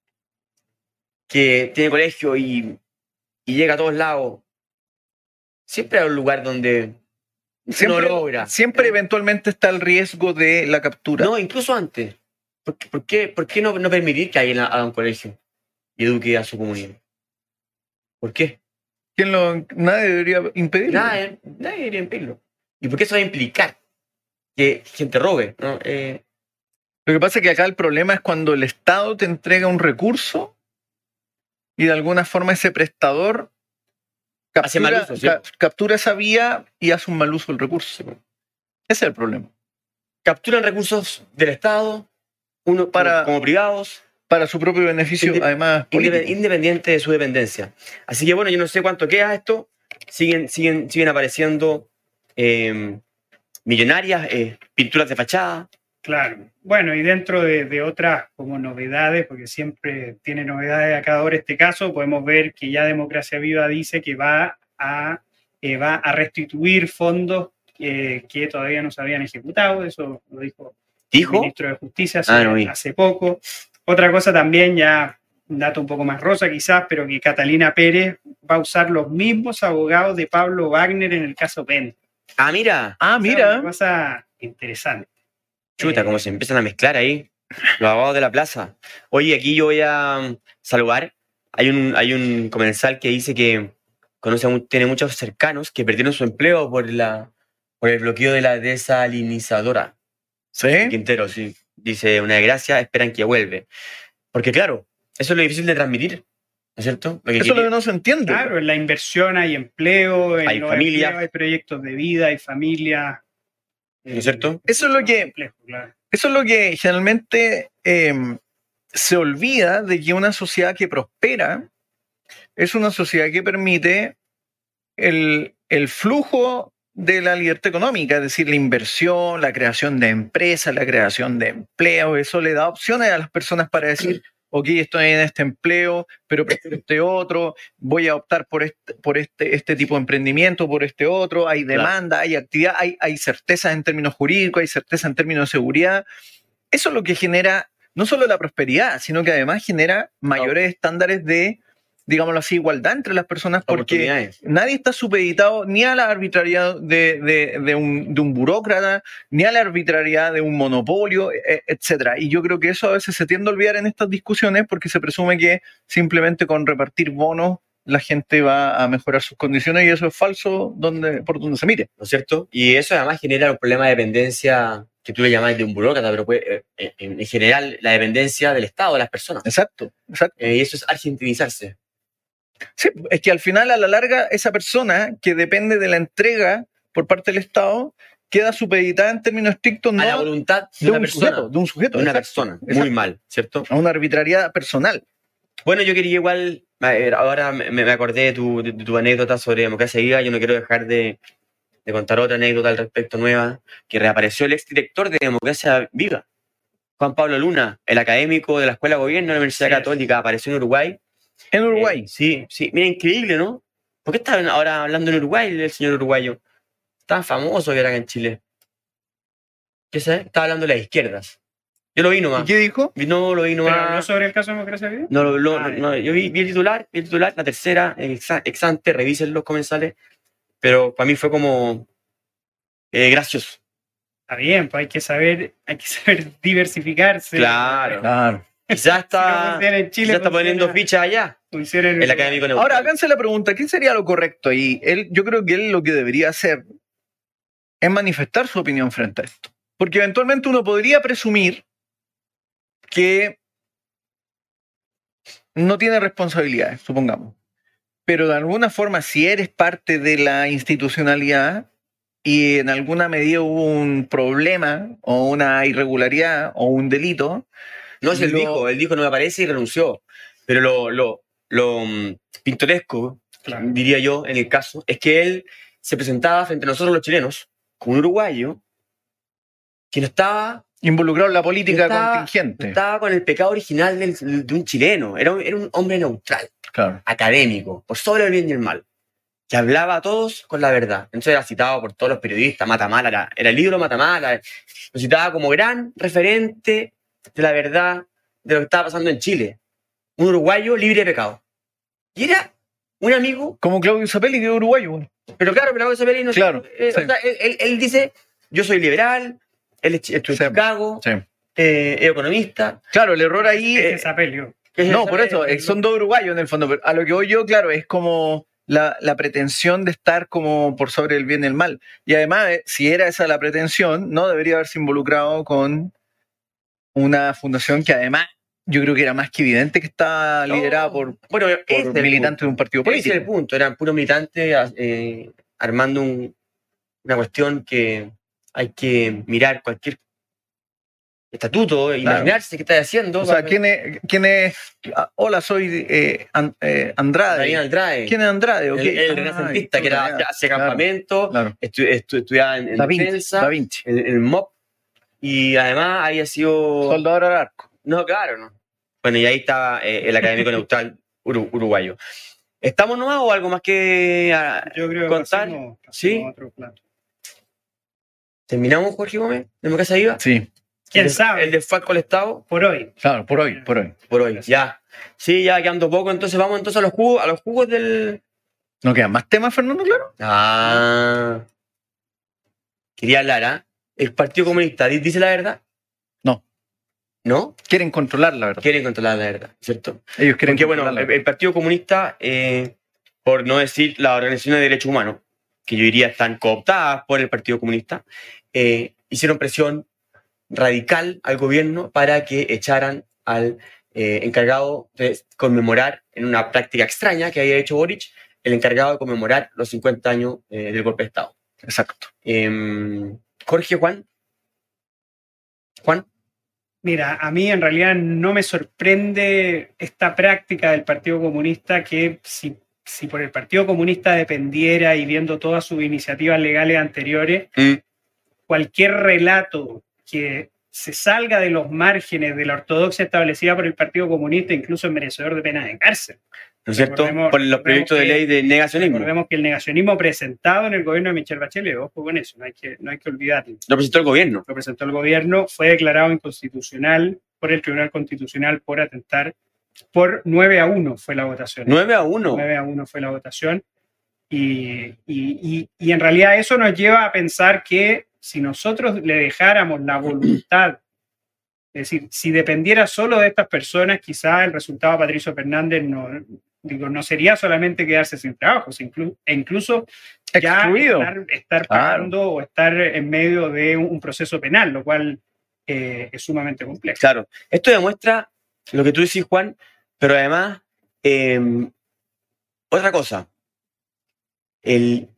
tiene colegio y llega a todos lados, siempre hay un lugar donde no logra. Siempre eventualmente está el riesgo de la captura. No, incluso antes. ¿Por qué no permitir que alguien haga un colegio y eduque a su comunidad? ¿Por qué? Nadie debería impedirlo. Nadie debería impedirlo. ¿Y por qué eso va a implicar que gente robe? ¿No? Lo que pasa es que acá el problema es cuando el Estado te entrega un recurso y de alguna forma ese prestador Hace mal uso, ¿sí? captura esa vía y hace un mal uso del recurso. Ese es el problema. Capturan recursos del Estado, uno como privados, Para su propio beneficio, además, político. independiente de su dependencia. Así que bueno, yo no sé cuánto queda esto. Siguen apareciendo millonarias, pinturas de fachada. Claro. Bueno, y dentro de otras como novedades, porque siempre tiene novedades a cada hora este caso, podemos ver que ya Democracia Viva dice que va a restituir fondos que todavía no se habían ejecutado. Eso lo dijo el ministro de Justicia hace poco. Otra cosa también, ya un dato un poco más rosa quizás, pero que Catalina Pérez va a usar los mismos abogados de Pablo Wagner en el caso Penta. Ah, mira. Una cosa interesante. Chuta, como se empiezan a mezclar ahí los abogados de la plaza. Oye, aquí yo voy a saludar. Hay un comensal que dice que tiene muchos cercanos que perdieron su empleo por el bloqueo de la desalinizadora. ¿Sí? Quintero, sí. Dice, una desgracia, esperan que vuelve. Porque claro, eso es lo difícil de transmitir, ¿no es cierto? Eso es lo que no se entiende. Claro, en la inversión hay empleo, hay familia, hay proyectos de vida, hay familia. ¿No es cierto? Eso es lo que generalmente se olvida, de que una sociedad que prospera es una sociedad que permite el flujo de la libertad económica, es decir, la inversión, la creación de empresas, la creación de empleo. Eso le da opciones a las personas para decir, ok, estoy en este empleo, pero prefiero este otro, voy a optar por este tipo de emprendimiento, por este otro. Hay demanda, hay actividad, hay certezas en términos jurídicos, hay certeza en términos de seguridad. Eso es lo que genera no solo la prosperidad, sino que además genera mayores estándares de, digámoslo así, igualdad entre las personas, porque nadie está supeditado ni a la arbitrariedad de un burócrata, ni a la arbitrariedad de un monopolio, etc. Y yo creo que eso a veces se tiende a olvidar en estas discusiones, porque se presume que simplemente con repartir bonos la gente va a mejorar sus condiciones, y eso es falso por donde se mire. ¿No es cierto? Y eso además genera un problema de dependencia que tú le llamas de un burócrata, pero en general la dependencia del Estado, de las personas. Exacto. Y eso es argentinizarse. Sí, es que al final, a la larga, esa persona que depende de la entrega por parte del Estado queda supeditada en términos estrictos, no a la voluntad de una persona, de un sujeto. De una persona. Muy mal, ¿cierto? A una arbitrariedad personal. Bueno, yo quería igual, ahora me acordé de tu anécdota sobre Democracia Viva. Yo no quiero dejar de contar otra anécdota al respecto nueva, que reapareció el exdirector de Democracia Viva, Juan Pablo Luna, el académico de la Escuela de Gobierno de la Universidad Católica, apareció en Uruguay. En Uruguay. Sí. Mira, increíble, ¿no? ¿Por qué está ahora hablando en Uruguay el señor uruguayo? Tan famoso que era acá en Chile. ¿Qué sé? Estaba hablando de las izquierdas. Yo lo vi ¿Y nomás. qué dijo? No lo vi ¿Pero habló nomás. sobre el caso de Democracia Viva? No, Ah, no, yo vi el titular, la tercera, ex ante, revisen los comensales. Pero para mí fue como gracioso. está bien, pues hay que saber diversificarse. Claro. Claro. Quizás Si no está, funciona en Chile, quizás está poniendo funciona- fichas allá. funciona en El Uruguay. académico neutral. Ahora, háganse la pregunta, ¿qué sería lo correcto ahí? Yo creo que él lo que debería hacer es manifestar su opinión frente a esto. Porque eventualmente uno podría presumir que no tiene responsabilidades, supongamos. Pero de alguna forma, si eres parte de la institucionalidad y en alguna medida hubo un problema o una irregularidad o un delito, No, es él dijo no me aparece y renunció. Pero lo pintoresco, Claro. diría yo, en el caso, es que él se presentaba frente a nosotros los chilenos como un uruguayo que no estaba, involucrado en la política no contingente. estaba con el pecado original de un chileno. Era un hombre neutral, Claro. académico, por sobre el bien y el mal, que hablaba a todos con la verdad. Entonces era citado por todos los periodistas. Matamala era el ídolo Matamala. Lo citaba como gran referente de la verdad de lo que estaba pasando en Chile. Un uruguayo libre de pecado. Y era un amigo, Como Claudio Zapelli, que es uruguayo. pero claro, pero Isabel no Claro, sí. o sea, él dice, yo soy liberal, él estuvo en Sí. Chicago, Sí. es economista. Claro, el error ahí. Ese Zapelio. No, por eso, son dos uruguayos en el fondo. Pero a lo que voy yo, claro, es como la pretensión de estar como por sobre el bien y el mal. Y además, si era esa la pretensión, no debería haberse involucrado con una fundación que además yo creo que era más que evidente que está liderada por militantes de un partido político. Ese es el punto, eran puros militantes armando una cuestión que hay que mirar cualquier estatuto, imaginarse qué está haciendo. O sea, ¿quién es? Hola, soy Andrade. Daniel Andrade. ¿Quién es Andrade? El renacentista que hacía campamento, claro. estudiaba en defensa, Da Vinci. en el MOP, y además había sido... Soldador al arco. No, claro, no. Bueno, y ahí estaba el académico neutral uruguayo. ¿Estamos nomás o algo más que Yo creo que contar? pasemos ¿Sí? a otro plato. ¿Terminamos, Jorge Gómez? ¿Democracia Viva? Sí, ¿Quién sabe? El desfalco al Estado. Por hoy. claro, por hoy. Por hoy, ya. Sí, ya quedando poco, entonces vamos entonces a los jugos del... ¿No quedan más temas, Fernando, claro? Ah. Quería hablar, ¿ah? El Partido Comunista, ¿dice la verdad? No. ¿No? Quieren controlar la verdad. Quieren controlar la verdad, ¿cierto? Ellos quieren Porque, bueno, controlar la verdad. el Partido Comunista, por no decir las organizaciones de derechos humanos, que yo diría están cooptadas por el Partido Comunista, hicieron presión radical al gobierno para que echaran al encargado de conmemorar, en una práctica extraña que había hecho Boric, el encargado de conmemorar los 50 años del golpe de Estado. Exacto. Jorge, Juan. Mira, a mí en realidad no me sorprende esta práctica del Partido Comunista que si por el Partido Comunista dependiera y viendo todas sus iniciativas legales anteriores, cualquier relato que se salga de los márgenes de la ortodoxia establecida por el Partido Comunista, incluso es merecedor de pena de cárcel. ¿No es cierto? Por los proyectos de ley de negacionismo. Recordemos que el negacionismo presentado en el gobierno de Michelle Bachelet, ojo con eso, no hay que olvidarlo. Lo presentó el gobierno. Lo presentó el gobierno, fue declarado inconstitucional por el Tribunal Constitucional por atentar, por 9-1 fue la votación. 9-1. 9-1 fue la votación. Y en realidad eso nos lleva a pensar que si nosotros le dejáramos la voluntad, es decir, si dependiera solo de estas personas, quizá el resultado de Patricio Fernández no sería solamente quedarse sin trabajo, incluso ya excluido. estar pagando o estar en medio de un proceso penal, lo cual es sumamente complejo. Claro, esto demuestra lo que tú decís, Juan, pero además, otra cosa, el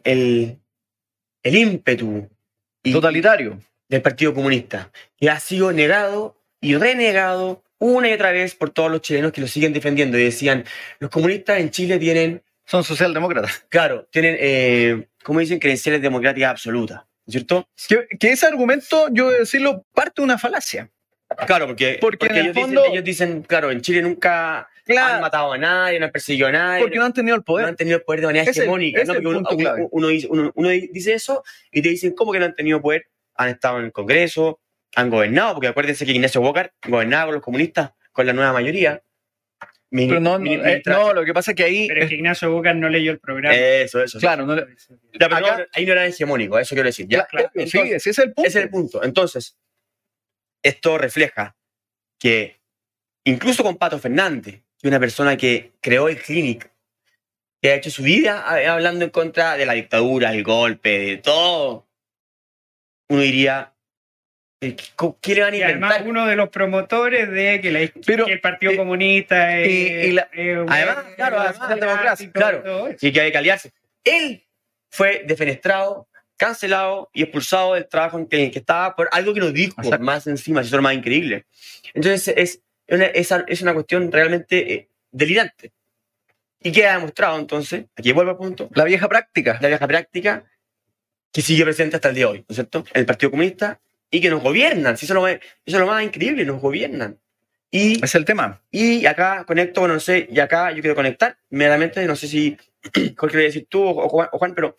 ímpetu totalitario del Partido Comunista, que ha sido negado y renegado una y otra vez por todos los chilenos que lo siguen defendiendo y decían, los comunistas en Chile son socialdemócratas. Claro, tienen, como dicen, credenciales democráticas absolutas, ¿cierto? Que ese argumento, yo debo decirlo, parte de una falacia. Claro, porque en el ellos, fondo- ellos dicen, claro, en Chile nunca han matado a nadie, no han perseguido a nadie. Porque no han tenido el No poder. han tenido el poder de manera hegemónica. Es ¿no? el Porque punto clave. uno dice eso y te dicen, ¿cómo que no han tenido poder? Han estado en el Congreso, han gobernado, porque acuérdense que Ignacio Walker gobernaba con los comunistas, con la nueva mayoría. Pero no, lo que pasa es que ahí... Pero es que Ignacio Boca no leyó el programa. Eso. Claro, Ya, pero ahí no era hegemónico, eso quiero decir. Ya, claro, sí, ese es el punto. Ese es el punto. Entonces, esto refleja que incluso con Pato Fernández, que es una persona que creó el Clinic, que ha hecho su vida hablando en contra de la dictadura, el golpe, de todo, uno diría, ¿qué le van a Y inventar? además uno de los promotores de que el Partido Comunista además, la democracia, claro, y que hay que aliarse. Él fue defenestrado, cancelado y expulsado del trabajo en que estaba por algo que nos dijo. Exacto. Más encima, eso es lo más increíble. Entonces es una cuestión realmente delirante. ¿Y qué ha demostrado entonces? Aquí vuelvo al punto. La vieja práctica. La vieja práctica que sigue presente hasta el día de hoy, ¿no es cierto? En el Partido Comunista y que nos gobiernan. Si eso es lo más increíble, nos gobiernan. Y es el tema. Y acá conecto, bueno, no sé, y acá yo quiero conectar inmediatamente, no sé si cuál quería decir tú o Juan, pero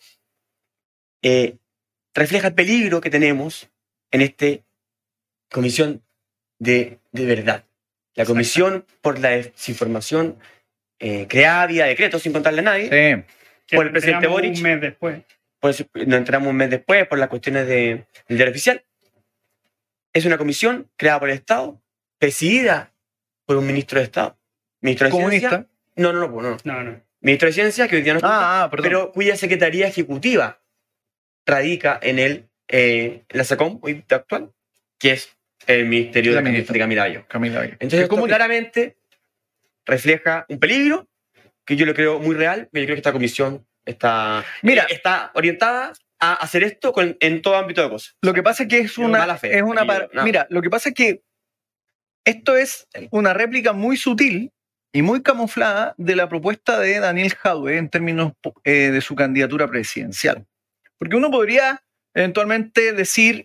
refleja el peligro que tenemos en esta comisión de verdad. La comisión por la desinformación creada vía decreto sin contarle a nadie. Sí. Por el presidente Boric. Un mes después. Pues nos entramos un mes después por las cuestiones del diario oficial. Es una comisión creada por el Estado, presidida por un ministro de Estado. Ministro de ¿Comunista? Ciencia. No. Ministro de Ciencia, que hoy día no está, pero cuya secretaría ejecutiva radica en la SACOM hoy actual, que es el Ministerio de Camila Vallo. Entonces, esto claramente refleja un peligro que yo lo creo muy real, pero yo creo que esta comisión está orientada a hacer esto en todo ámbito de cosas. Lo que pasa es que es una... Mira, lo que pasa es que esto es una réplica muy sutil y muy camuflada de la propuesta de Daniel Jadwe en términos de su candidatura presidencial. Porque uno podría eventualmente decir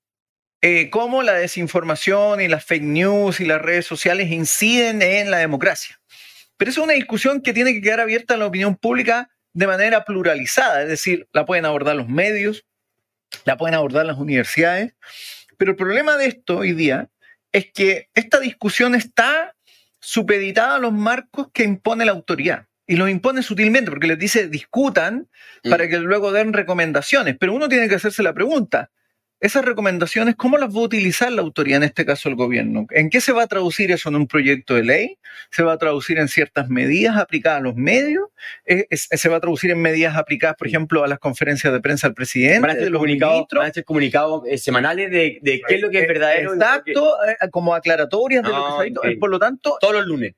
cómo la desinformación y las fake news y las redes sociales inciden en la democracia. Pero eso es una discusión que tiene que quedar abierta en la opinión pública de manera pluralizada, es decir, la pueden abordar los medios, la pueden abordar las universidades, pero el problema de esto hoy día es que esta discusión está supeditada a los marcos que impone la autoridad, y los impone sutilmente, porque les dice discutan para que luego den recomendaciones, pero uno tiene que hacerse la pregunta, esas recomendaciones, ¿cómo las va a utilizar la autoridad, en este caso el gobierno? ¿En qué se va a traducir eso en un proyecto de ley? ¿Se va a traducir en ciertas medidas aplicadas a los medios? ¿Se va a traducir en medidas aplicadas, por ejemplo, a las conferencias de prensa del presidente? ¿Van a ser comunicados semanales de qué es lo que es verdadero? Exacto, como aclaratorias de lo que se ha dicho. Por lo tanto, todos los lunes.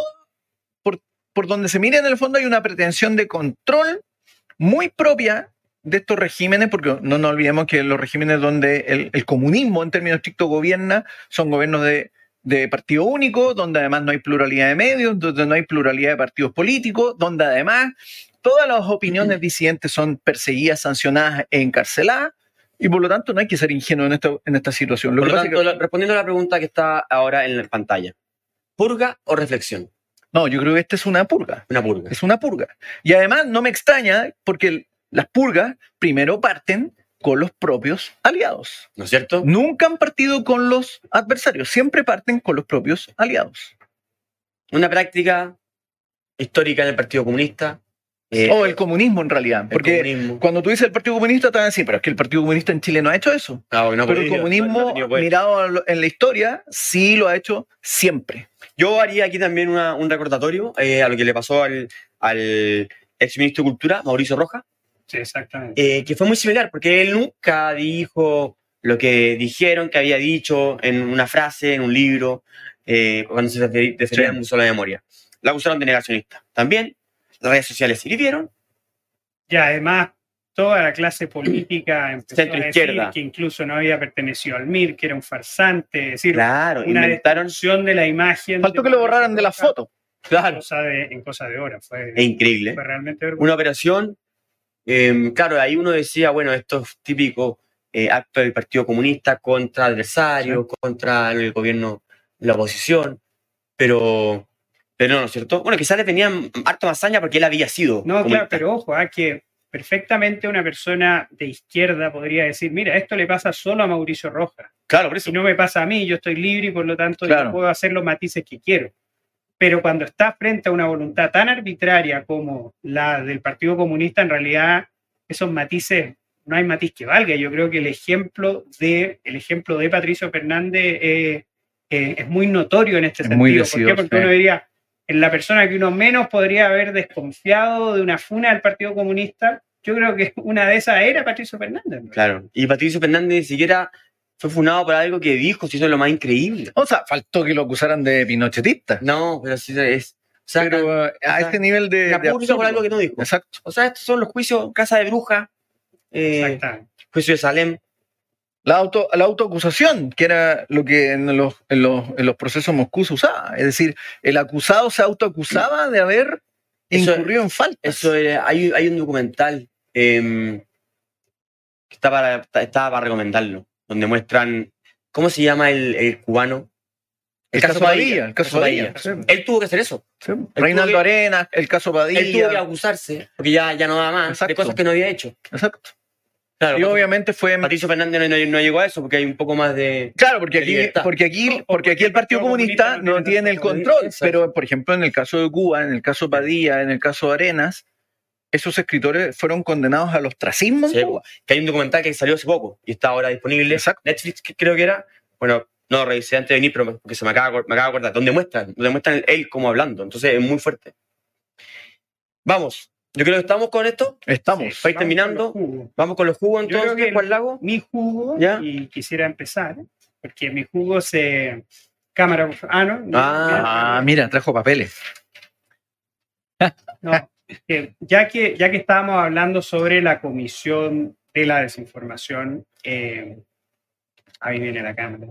Por donde se mira en el fondo hay una pretensión de control muy propia de estos regímenes, porque no nos olvidemos que los regímenes donde el comunismo en términos estrictos gobierna son gobiernos de partido único, donde además no hay pluralidad de medios, donde no hay pluralidad de partidos políticos, donde además todas las opiniones disidentes son perseguidas, sancionadas e encarceladas, y por lo tanto no hay que ser ingenuo en esta situación. Por lo tanto, respondiendo a la pregunta que está ahora en la pantalla, ¿purga o reflexión? No, yo creo que esta es una purga. Una purga. Es una purga. Y además no me extraña porque las purgas primero parten con los propios aliados. ¿No es cierto? Nunca han partido con los adversarios, siempre parten con los propios aliados. Una práctica histórica en el Partido Comunista. O el comunismo en realidad. Porque cuando tú dices el Partido Comunista te van a decir, pero es que el Partido Comunista en Chile no ha hecho eso. No, pero el comunismo, mirado en la historia, sí lo ha hecho siempre. Yo haría aquí también un recordatorio a lo que le pasó al exministro de Cultura, Mauricio Rojas. Sí, exactamente. Que fue muy similar, porque él nunca dijo lo que dijeron que había dicho en una frase, en un libro, cuando se refería a un solo de memoria. La acusaron de negacionista. También las redes sociales sirvieron. Y además, toda la clase política empezó a decir que incluso no había pertenecido al MIR, que era un farsante, es decir, una destrucción de la imagen. Faltó que lo borraran de la foto. Claro. En cosa de horas. Fue increíble. Fue realmente vergonzoso. Una operación, claro, ahí uno decía, bueno, esto es típico actos del Partido Comunista contra adversarios, contra el gobierno, la oposición, pero no, ¿no es cierto? Bueno, quizás le tenían harto más saña porque él había sido No, comunista. claro, pero ojo, que perfectamente una persona de izquierda podría decir, mira, esto le pasa solo a Mauricio Rojas. Claro, por eso. Si no me pasa a mí, yo estoy libre y por lo tanto Claro. yo puedo hacer los matices que quiero. Pero cuando está frente a una voluntad tan arbitraria como la del Partido Comunista, en realidad esos matices, no hay matiz que valga. Yo creo que el ejemplo de Patricio Fernández es muy notorio en este Es sentido. muy ¿Por lesivo, qué? Porque sí. uno diría, en la persona que uno menos podría haber desconfiado de una funa del Partido Comunista, yo creo que una de esas era Patricio Fernández, ¿no? Claro. Y Patricio Fernández ni siquiera fue funado por algo que dijo, si eso es lo más increíble. O sea, faltó que lo acusaran de pinochetista. No, pero sí es. Pero a este nivel de una pública por absurdo. algo que no dijo. Exacto. O sea, estos son los juicios Casa de Bruja, Exactamente. juicio de Salem. La autoacusación, que era lo que en los procesos Moscú se usaba. Es decir, el acusado se autoacusaba de haber Eso- incurrido en faltas. Eso era, hay un documental que estaba para recomendarlo, donde muestran, ¿cómo se llama el cubano? El caso Padilla. El caso Padilla. Padilla. Él tuvo que hacer eso. Sí. Reinaldo tuvo Arenas, el caso Padilla. Él tuvo que acusarse, porque ya no daba más, Exacto. de cosas que no había hecho. Exacto. Claro, Y obviamente fue... Patricio Fernández no llegó a eso, porque hay un poco más de... Claro, porque de libertad. aquí el Partido Comunista no tiene el control. Exacto. Pero, por ejemplo, en el caso de Cuba, en el caso Padilla, en el caso de Arenas, esos escritores fueron condenados al ostracismo en Sí, Cuba. que hay un documental que salió hace poco y está ahora disponible. Exacto. Netflix, creo que era. Bueno, no lo revisé antes de venir, pero porque me acaba de acordar. Donde muestran él como hablando. Entonces es muy fuerte. Vamos. Yo creo que estamos con esto. Estamos. Para ir terminando. Vamos con los jugos Yo creo entonces, que Juan Lago. mi jugo, ¿Ya? y quisiera empezar, porque mi jugo se... Cámara... ¿no? Mira, trajo papeles. No, ya que estábamos hablando sobre la Comisión de la Desinformación, ahí viene la cámara,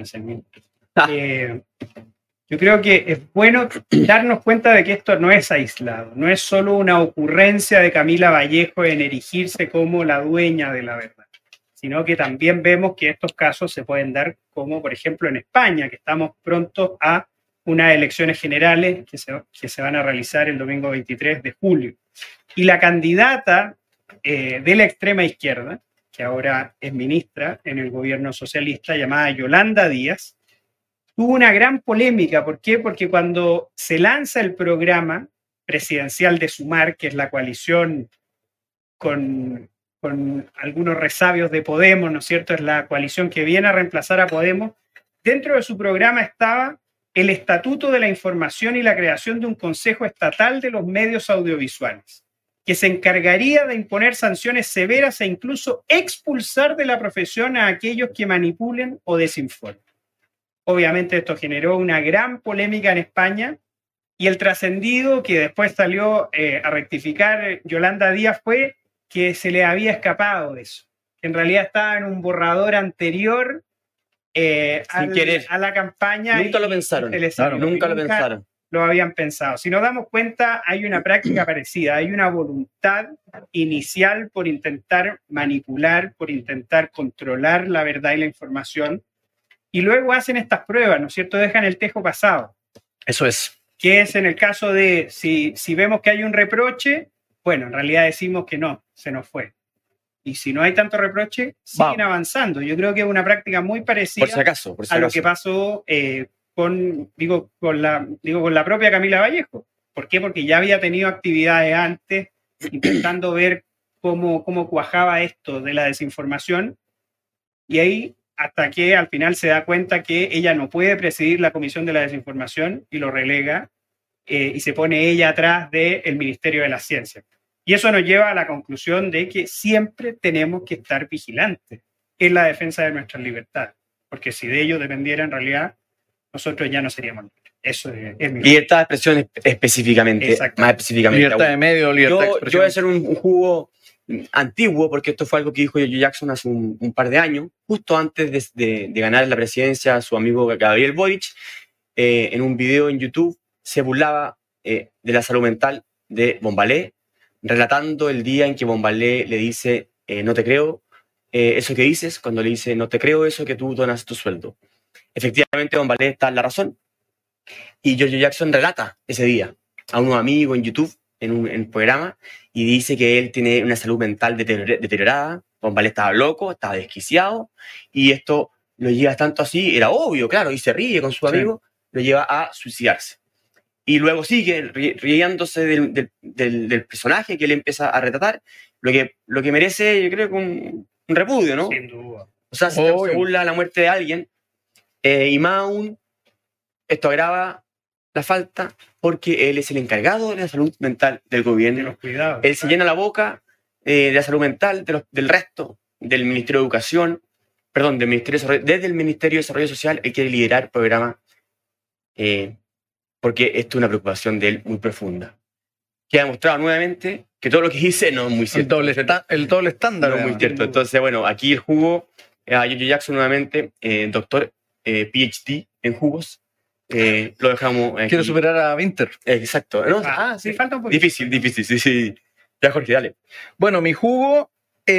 yo creo que es bueno darnos cuenta de que esto no es aislado, no es solo una ocurrencia de Camila Vallejo en erigirse como la dueña de la verdad, sino que también vemos que estos casos se pueden dar como, por ejemplo, en España, que estamos prontos a unas elecciones generales que se van a realizar el domingo 23 de julio. Y la candidata de la extrema izquierda, que ahora es ministra en el gobierno socialista, llamada Yolanda Díaz, tuvo una gran polémica. ¿Por qué? Porque cuando se lanza el programa presidencial de Sumar, que es la coalición con algunos resabios de Podemos, ¿no es cierto? Es la coalición que viene a reemplazar a Podemos. Dentro de su programa estaba el Estatuto de la Información y la creación de un Consejo Estatal de los Medios Audiovisuales, que se encargaría de imponer sanciones severas e incluso expulsar de la profesión a aquellos que manipulen o desinformen. Obviamente esto generó una gran polémica en España y el trascendido que después salió a rectificar Yolanda Díaz fue que se le había escapado de eso, que en realidad estaba en un borrador anterior a la campaña. Nunca lo pensaron. Claro, nunca lo pensaron. Lo habían pensado. Si nos damos cuenta, hay una práctica parecida, hay una voluntad inicial por intentar manipular, por intentar controlar la verdad y la información, y luego hacen estas pruebas, ¿no es cierto? Dejan el tejo pasado. Eso es. Que es en el caso de, si vemos que hay un reproche, bueno, en realidad decimos que no, se nos fue. Y si no hay tanto reproche, siguen avanzando. Yo creo que es una práctica muy parecida por si acaso. a lo que pasó con la propia Camila Vallejo. ¿Por qué? Porque ya había tenido actividades antes, intentando ver cómo cuajaba esto de la desinformación, y ahí hasta que al final se da cuenta que ella no puede presidir la Comisión de la Desinformación y lo relega, y se pone ella atrás del Ministerio de la Ciencia. Y eso nos lleva a la conclusión de que siempre tenemos que estar vigilantes en la defensa de nuestras libertades, porque si de ello dependiera en realidad, nosotros ya no seríamos libres. Eso es mi... Libertad de expresión específicamente, más específicamente. Libertad de medio, libertad de expresión. Yo voy a hacer un jugo antiguo, porque esto fue algo que dijo Joe Jackson hace un par de años, justo antes de ganar la presidencia a su amigo Gabriel Boric. En un video en YouTube se burlaba de la salud mental de Bombalé, relatando el día en que Bombalé le dice no te creo, eso que dices, cuando le dice, no te creo eso que tú donas tu sueldo. Efectivamente, Don Ballet está en la razón. Y Giorgio Jackson relata ese día a unos amigos en YouTube, en un programa, y dice que él tiene una salud mental deteriorada. Don Ballet estaba loco, estaba desquiciado, y esto lo lleva tanto así, era obvio, claro, y se ríe con su amigo, lo lleva a suicidarse. Y luego sigue riéndose del personaje que él empieza a retratar, lo que merece, yo creo, un repudio, ¿no? Sin duda. O sea, se burla la muerte de alguien, y más aún, esto agrava la falta porque él es el encargado de la salud mental del gobierno. De los cuidados. Él se llena la boca de la salud mental del resto, del Ministerio de Educación, perdón, desde el Ministerio de Desarrollo Social, él quiere liderar programas porque esto es una preocupación de él muy profunda. Que ha demostrado nuevamente que todo lo que dice no es muy cierto. El doble estándar. No es muy cierto. Entonces, bueno, aquí el jugo a Giorgio Jackson nuevamente, doctor PhD en jugos. Lo dejamos aquí. Quiero superar a Winter. Exacto. ¿No? Sí. Falta un poquito. Difícil, sí. Ya, Jorge, dale. Bueno, mi jugo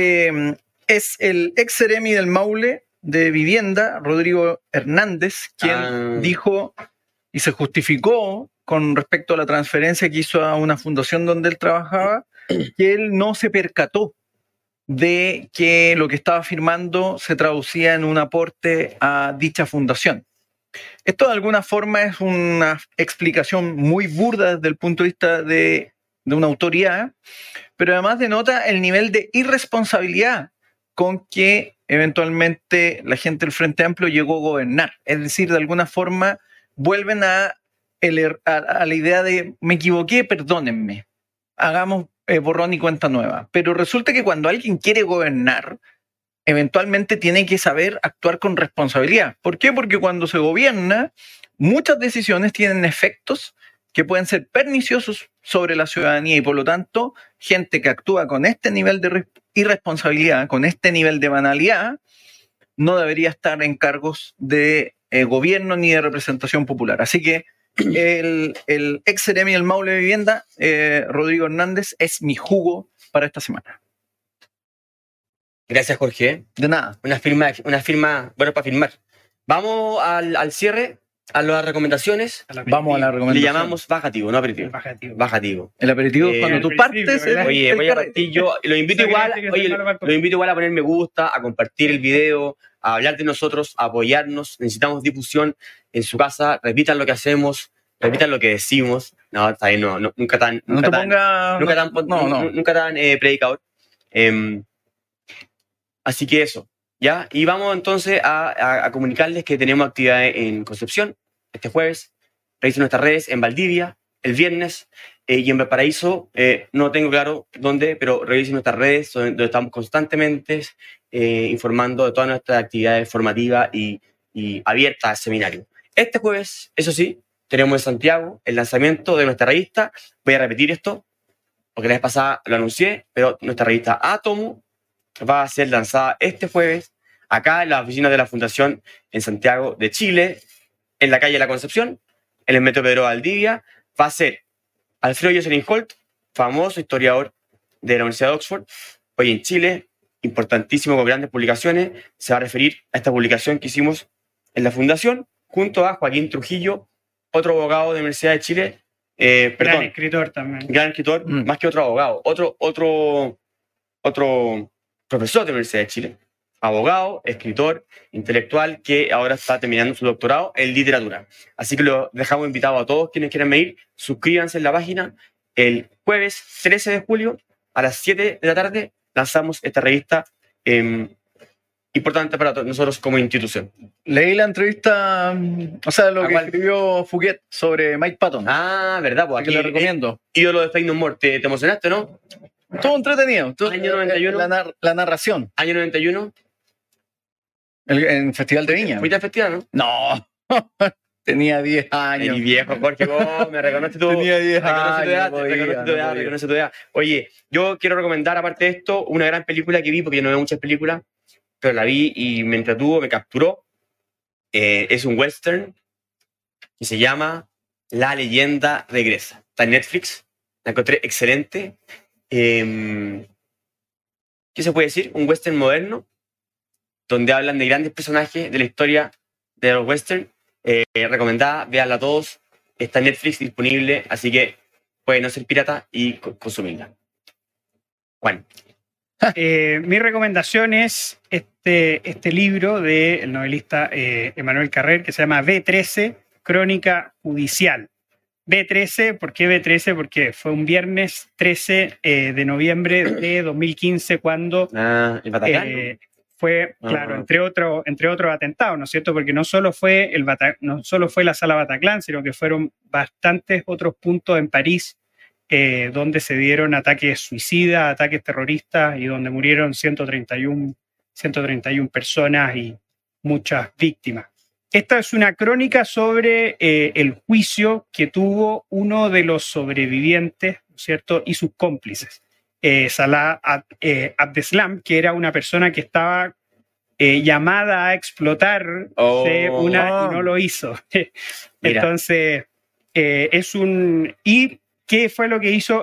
es el ex seremi del Maule de Vivienda, Rodrigo Hernández, quien dijo y se justificó con respecto a la transferencia que hizo a una fundación donde él trabajaba, que él no se percató de que lo que estaba firmando se traducía en un aporte a dicha fundación. Esto de alguna forma es una explicación muy burda desde el punto de vista de una autoridad, pero además denota el nivel de irresponsabilidad con que eventualmente la gente del Frente Amplio llegó a gobernar. Es decir, de alguna forma vuelven a la idea de me equivoqué, perdónenme, hagamos borrón y cuenta nueva. Pero resulta que cuando alguien quiere gobernar, eventualmente tiene que saber actuar con responsabilidad. ¿Por qué? Porque cuando se gobierna, muchas decisiones tienen efectos que pueden ser perniciosos sobre la ciudadanía y por lo tanto, gente que actúa con este nivel de irresponsabilidad, con este nivel de banalidad, no debería estar en cargos de gobierno ni de representación popular. Así que el ex seremi del Maule de Vivienda, Rodrigo Hernández, es mi jugo para esta semana. Gracias, Jorge. De nada. Una firma, bueno, para firmar. Vamos al cierre, a las recomendaciones. Vamos a la recomendación. Le llamamos bajativo, no aperitivo. Bajativo. El aperitivo es cuando tú partes. Oye, voy a partir yo. Lo invito igual a poner me gusta, a compartir el video, a hablar de nosotros, a apoyarnos. Necesitamos difusión en su casa. Repitan lo que hacemos, repitan lo que decimos. No, está bien, nunca tan predicador. Así que eso, ¿ya? Y vamos entonces a comunicarles que tenemos actividades en Concepción este jueves, revisen nuestras redes en Valdivia el viernes y en Valparaíso, no tengo claro dónde, pero revisen nuestras redes donde estamos constantemente informando de todas nuestras actividades formativas y abiertas al seminario. Este jueves, eso sí, tenemos en Santiago el lanzamiento de nuestra revista. Voy a repetir esto, porque la vez pasada lo anuncié, pero nuestra revista Átomo va a ser lanzada este jueves acá en las oficinas de la Fundación en Santiago de Chile, en la calle La Concepción, en el Metro Pedro Valdivia. Va a ser Alfredo Jocelyn Holt, famoso historiador de la Universidad de Oxford, hoy en Chile, importantísimo con grandes publicaciones. Se va a referir a esta publicación que hicimos en la Fundación, junto a Joaquín Trujillo, otro abogado de la Universidad de Chile. Gran escritor también. Gran escritor, más que otro abogado. Otro profesor de la Universidad de Chile, abogado, escritor, intelectual, que ahora está terminando su doctorado en literatura. Así que lo dejamos invitado a todos quienes quieran venir. Suscríbanse en la página. El jueves 13 de julio a las 7 de la tarde lanzamos esta revista importante para nosotros como institución. Leí la entrevista, o sea, lo que escribió Fouquet sobre Mike Patton. Ah, verdad, pues aquí lo recomiendo. Ídolo de Fake No More. ¿Te emocionaste, no? Estuvo entretenido. Año 91. La narración. Año 91. En Festival de Viña. ¿Fuiste al festival, no? No. Tenía 10 años. Y viejo, Jorge, me reconoce tú. Tenía 10 años. Reconoce tu edad. Oye, yo quiero recomendar, aparte de esto, una gran película que vi, porque yo no veo muchas películas, pero la vi y me entretuvo, me capturó. Es un western que se llama La leyenda regresa. Está en Netflix. La encontré excelente. ¿Qué se puede decir? Un western moderno, donde hablan de grandes personajes de la historia de los western. Recomendada, véanla a todos. Está en Netflix disponible, así que puede no ser pirata y consumirla. Juan. Mi recomendación es este libro del novelista Emmanuel Carrer, que se llama B13, Crónica Judicial. B13, ¿por qué B13? Porque fue un viernes 13 de noviembre de 2015 cuando El Bataclan. fue, claro, entre otros atentados, ¿no es cierto? Porque no solo fue la sala Bataclan, sino que fueron bastantes otros puntos en París donde se dieron ataques suicidas, ataques terroristas y donde murieron 131 personas y muchas víctimas. Esta es una crónica sobre el juicio que tuvo uno de los sobrevivientes, ¿no es cierto?, y sus cómplices. Salah Abdeslam, que era una persona que estaba llamada a explotar y no lo hizo. Entonces, ¿y qué fue lo que hizo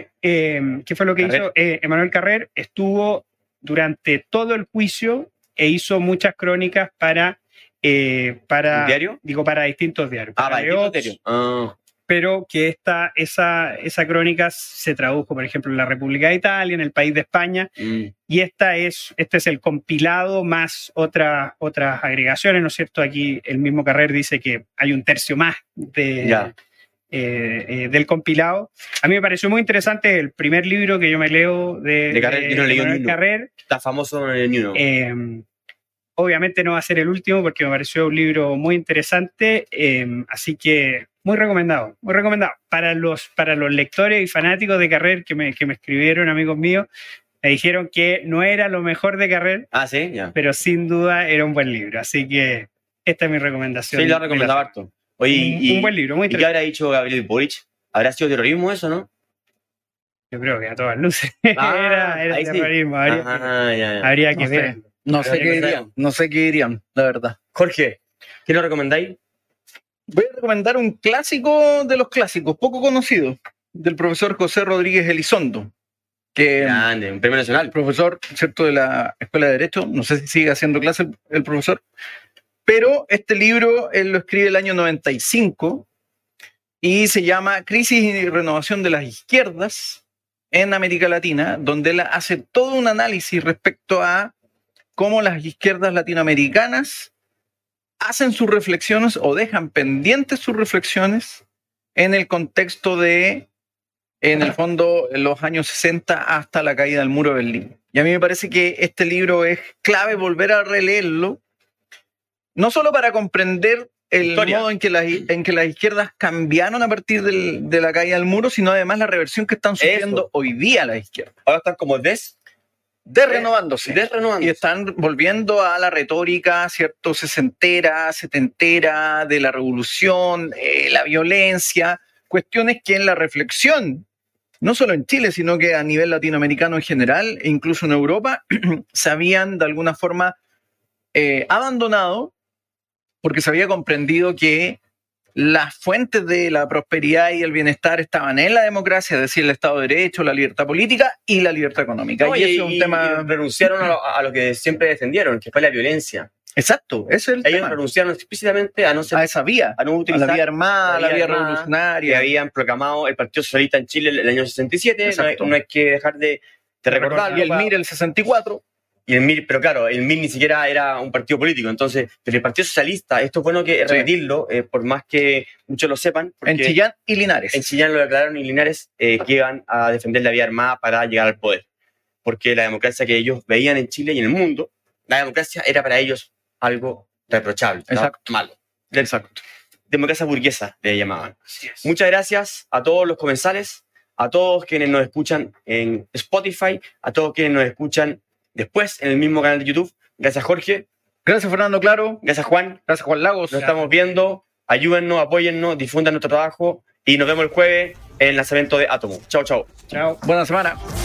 Emmanuel Carrer? Estuvo durante todo el juicio e hizo muchas crónicas para ¿diario? Digo, para distintos diarios. Para distintos diarios. Pero que esa crónica se tradujo, por ejemplo, en la República de Italia, en el País de España, y este es el compilado más otras agregaciones, ¿no es cierto? Aquí el mismo Carrer dice que hay un tercio más del compilado. A mí me pareció muy interesante el primer libro que yo me leo de Carrer. Yo no leí Emmanuel Carrer. Está famoso en el New York. Obviamente no va a ser el último porque me pareció un libro muy interesante, así que muy recomendado, muy recomendado. Para los lectores y fanáticos de Carrer que me escribieron, amigos míos, me dijeron que no era lo mejor de Carrer, ¿Sí? Ya. pero sin duda era un buen libro, así que esta es mi recomendación. Sí, lo ha recomendado harto. Oye, un buen libro, muy interesante. ¿Y qué habrá dicho Gabriel Boric? ¿Habrá sido terrorismo eso, no? Yo creo que a todas luces era terrorismo, habría que ver. No sé qué dirían, la verdad. Jorge, ¿qué nos recomendáis? Voy a recomendar un clásico de los clásicos, poco conocido, del profesor José Rodríguez Elizondo. Grande, un premio nacional. Profesor, ¿cierto?, de la Escuela de Derecho. No sé si sigue haciendo clase el profesor. Pero este libro él lo escribe el año 95 y se llama Crisis y renovación de las izquierdas en América Latina, donde él hace todo un análisis respecto a cómo las izquierdas latinoamericanas hacen sus reflexiones o dejan pendientes sus reflexiones en el contexto de, en el fondo, en los años 60 hasta la caída del muro de Berlín. Y a mí me parece que este libro es clave volver a releerlo, no solo para comprender el modo en que las izquierdas cambiaron a partir de la caída del muro, sino además la reversión que están sufriendo hoy día las izquierdas. Ahora están como desrenovándose. Y están volviendo a la retórica, ¿cierto?, sesentera, setentera, de la revolución, la violencia, cuestiones que en la reflexión, no solo en Chile, sino que a nivel latinoamericano en general, e incluso en Europa, se habían de alguna forma abandonado, porque se había comprendido que las fuentes de la prosperidad y el bienestar estaban en la democracia, es decir, el Estado de Derecho, la libertad política y la libertad económica. No, y eso es un tema. Renunciaron a lo que siempre defendieron, que fue la violencia. Exacto, ese es el tema. Ellos renunciaron explícitamente a esa vía, a no utilizar la vía armada, la vía revolucionaria. Que habían proclamado el Partido Socialista en Chile en el año 67. No hay que dejar de recordarlo. Y el MIR el 64. Y el MIR, pero claro, el MIR ni siquiera era un partido político. Entonces, pero el Partido Socialista, esto es bueno que repetirlo, por más que muchos lo sepan. En Chillán y Linares. En Chillán lo declararon y Linares que iban a defender la vía armada para llegar al poder. Porque la democracia que ellos veían en Chile y en el mundo, la democracia era para ellos algo reprochable, exacto, malo. Exacto. Democracia burguesa le llamaban. Muchas gracias a todos los comensales, a todos quienes nos escuchan en Spotify, a todos quienes nos escuchan después en el mismo canal de YouTube. Gracias, Jorge. Gracias, Fernando Claro. Gracias, Juan. Gracias, Juan Lagos. Nos estamos viendo. Ayúdennos, apóyennos, difundan nuestro trabajo y nos vemos el jueves en el lanzamiento de Átomo. Chao, chao. Chao. Buena semana.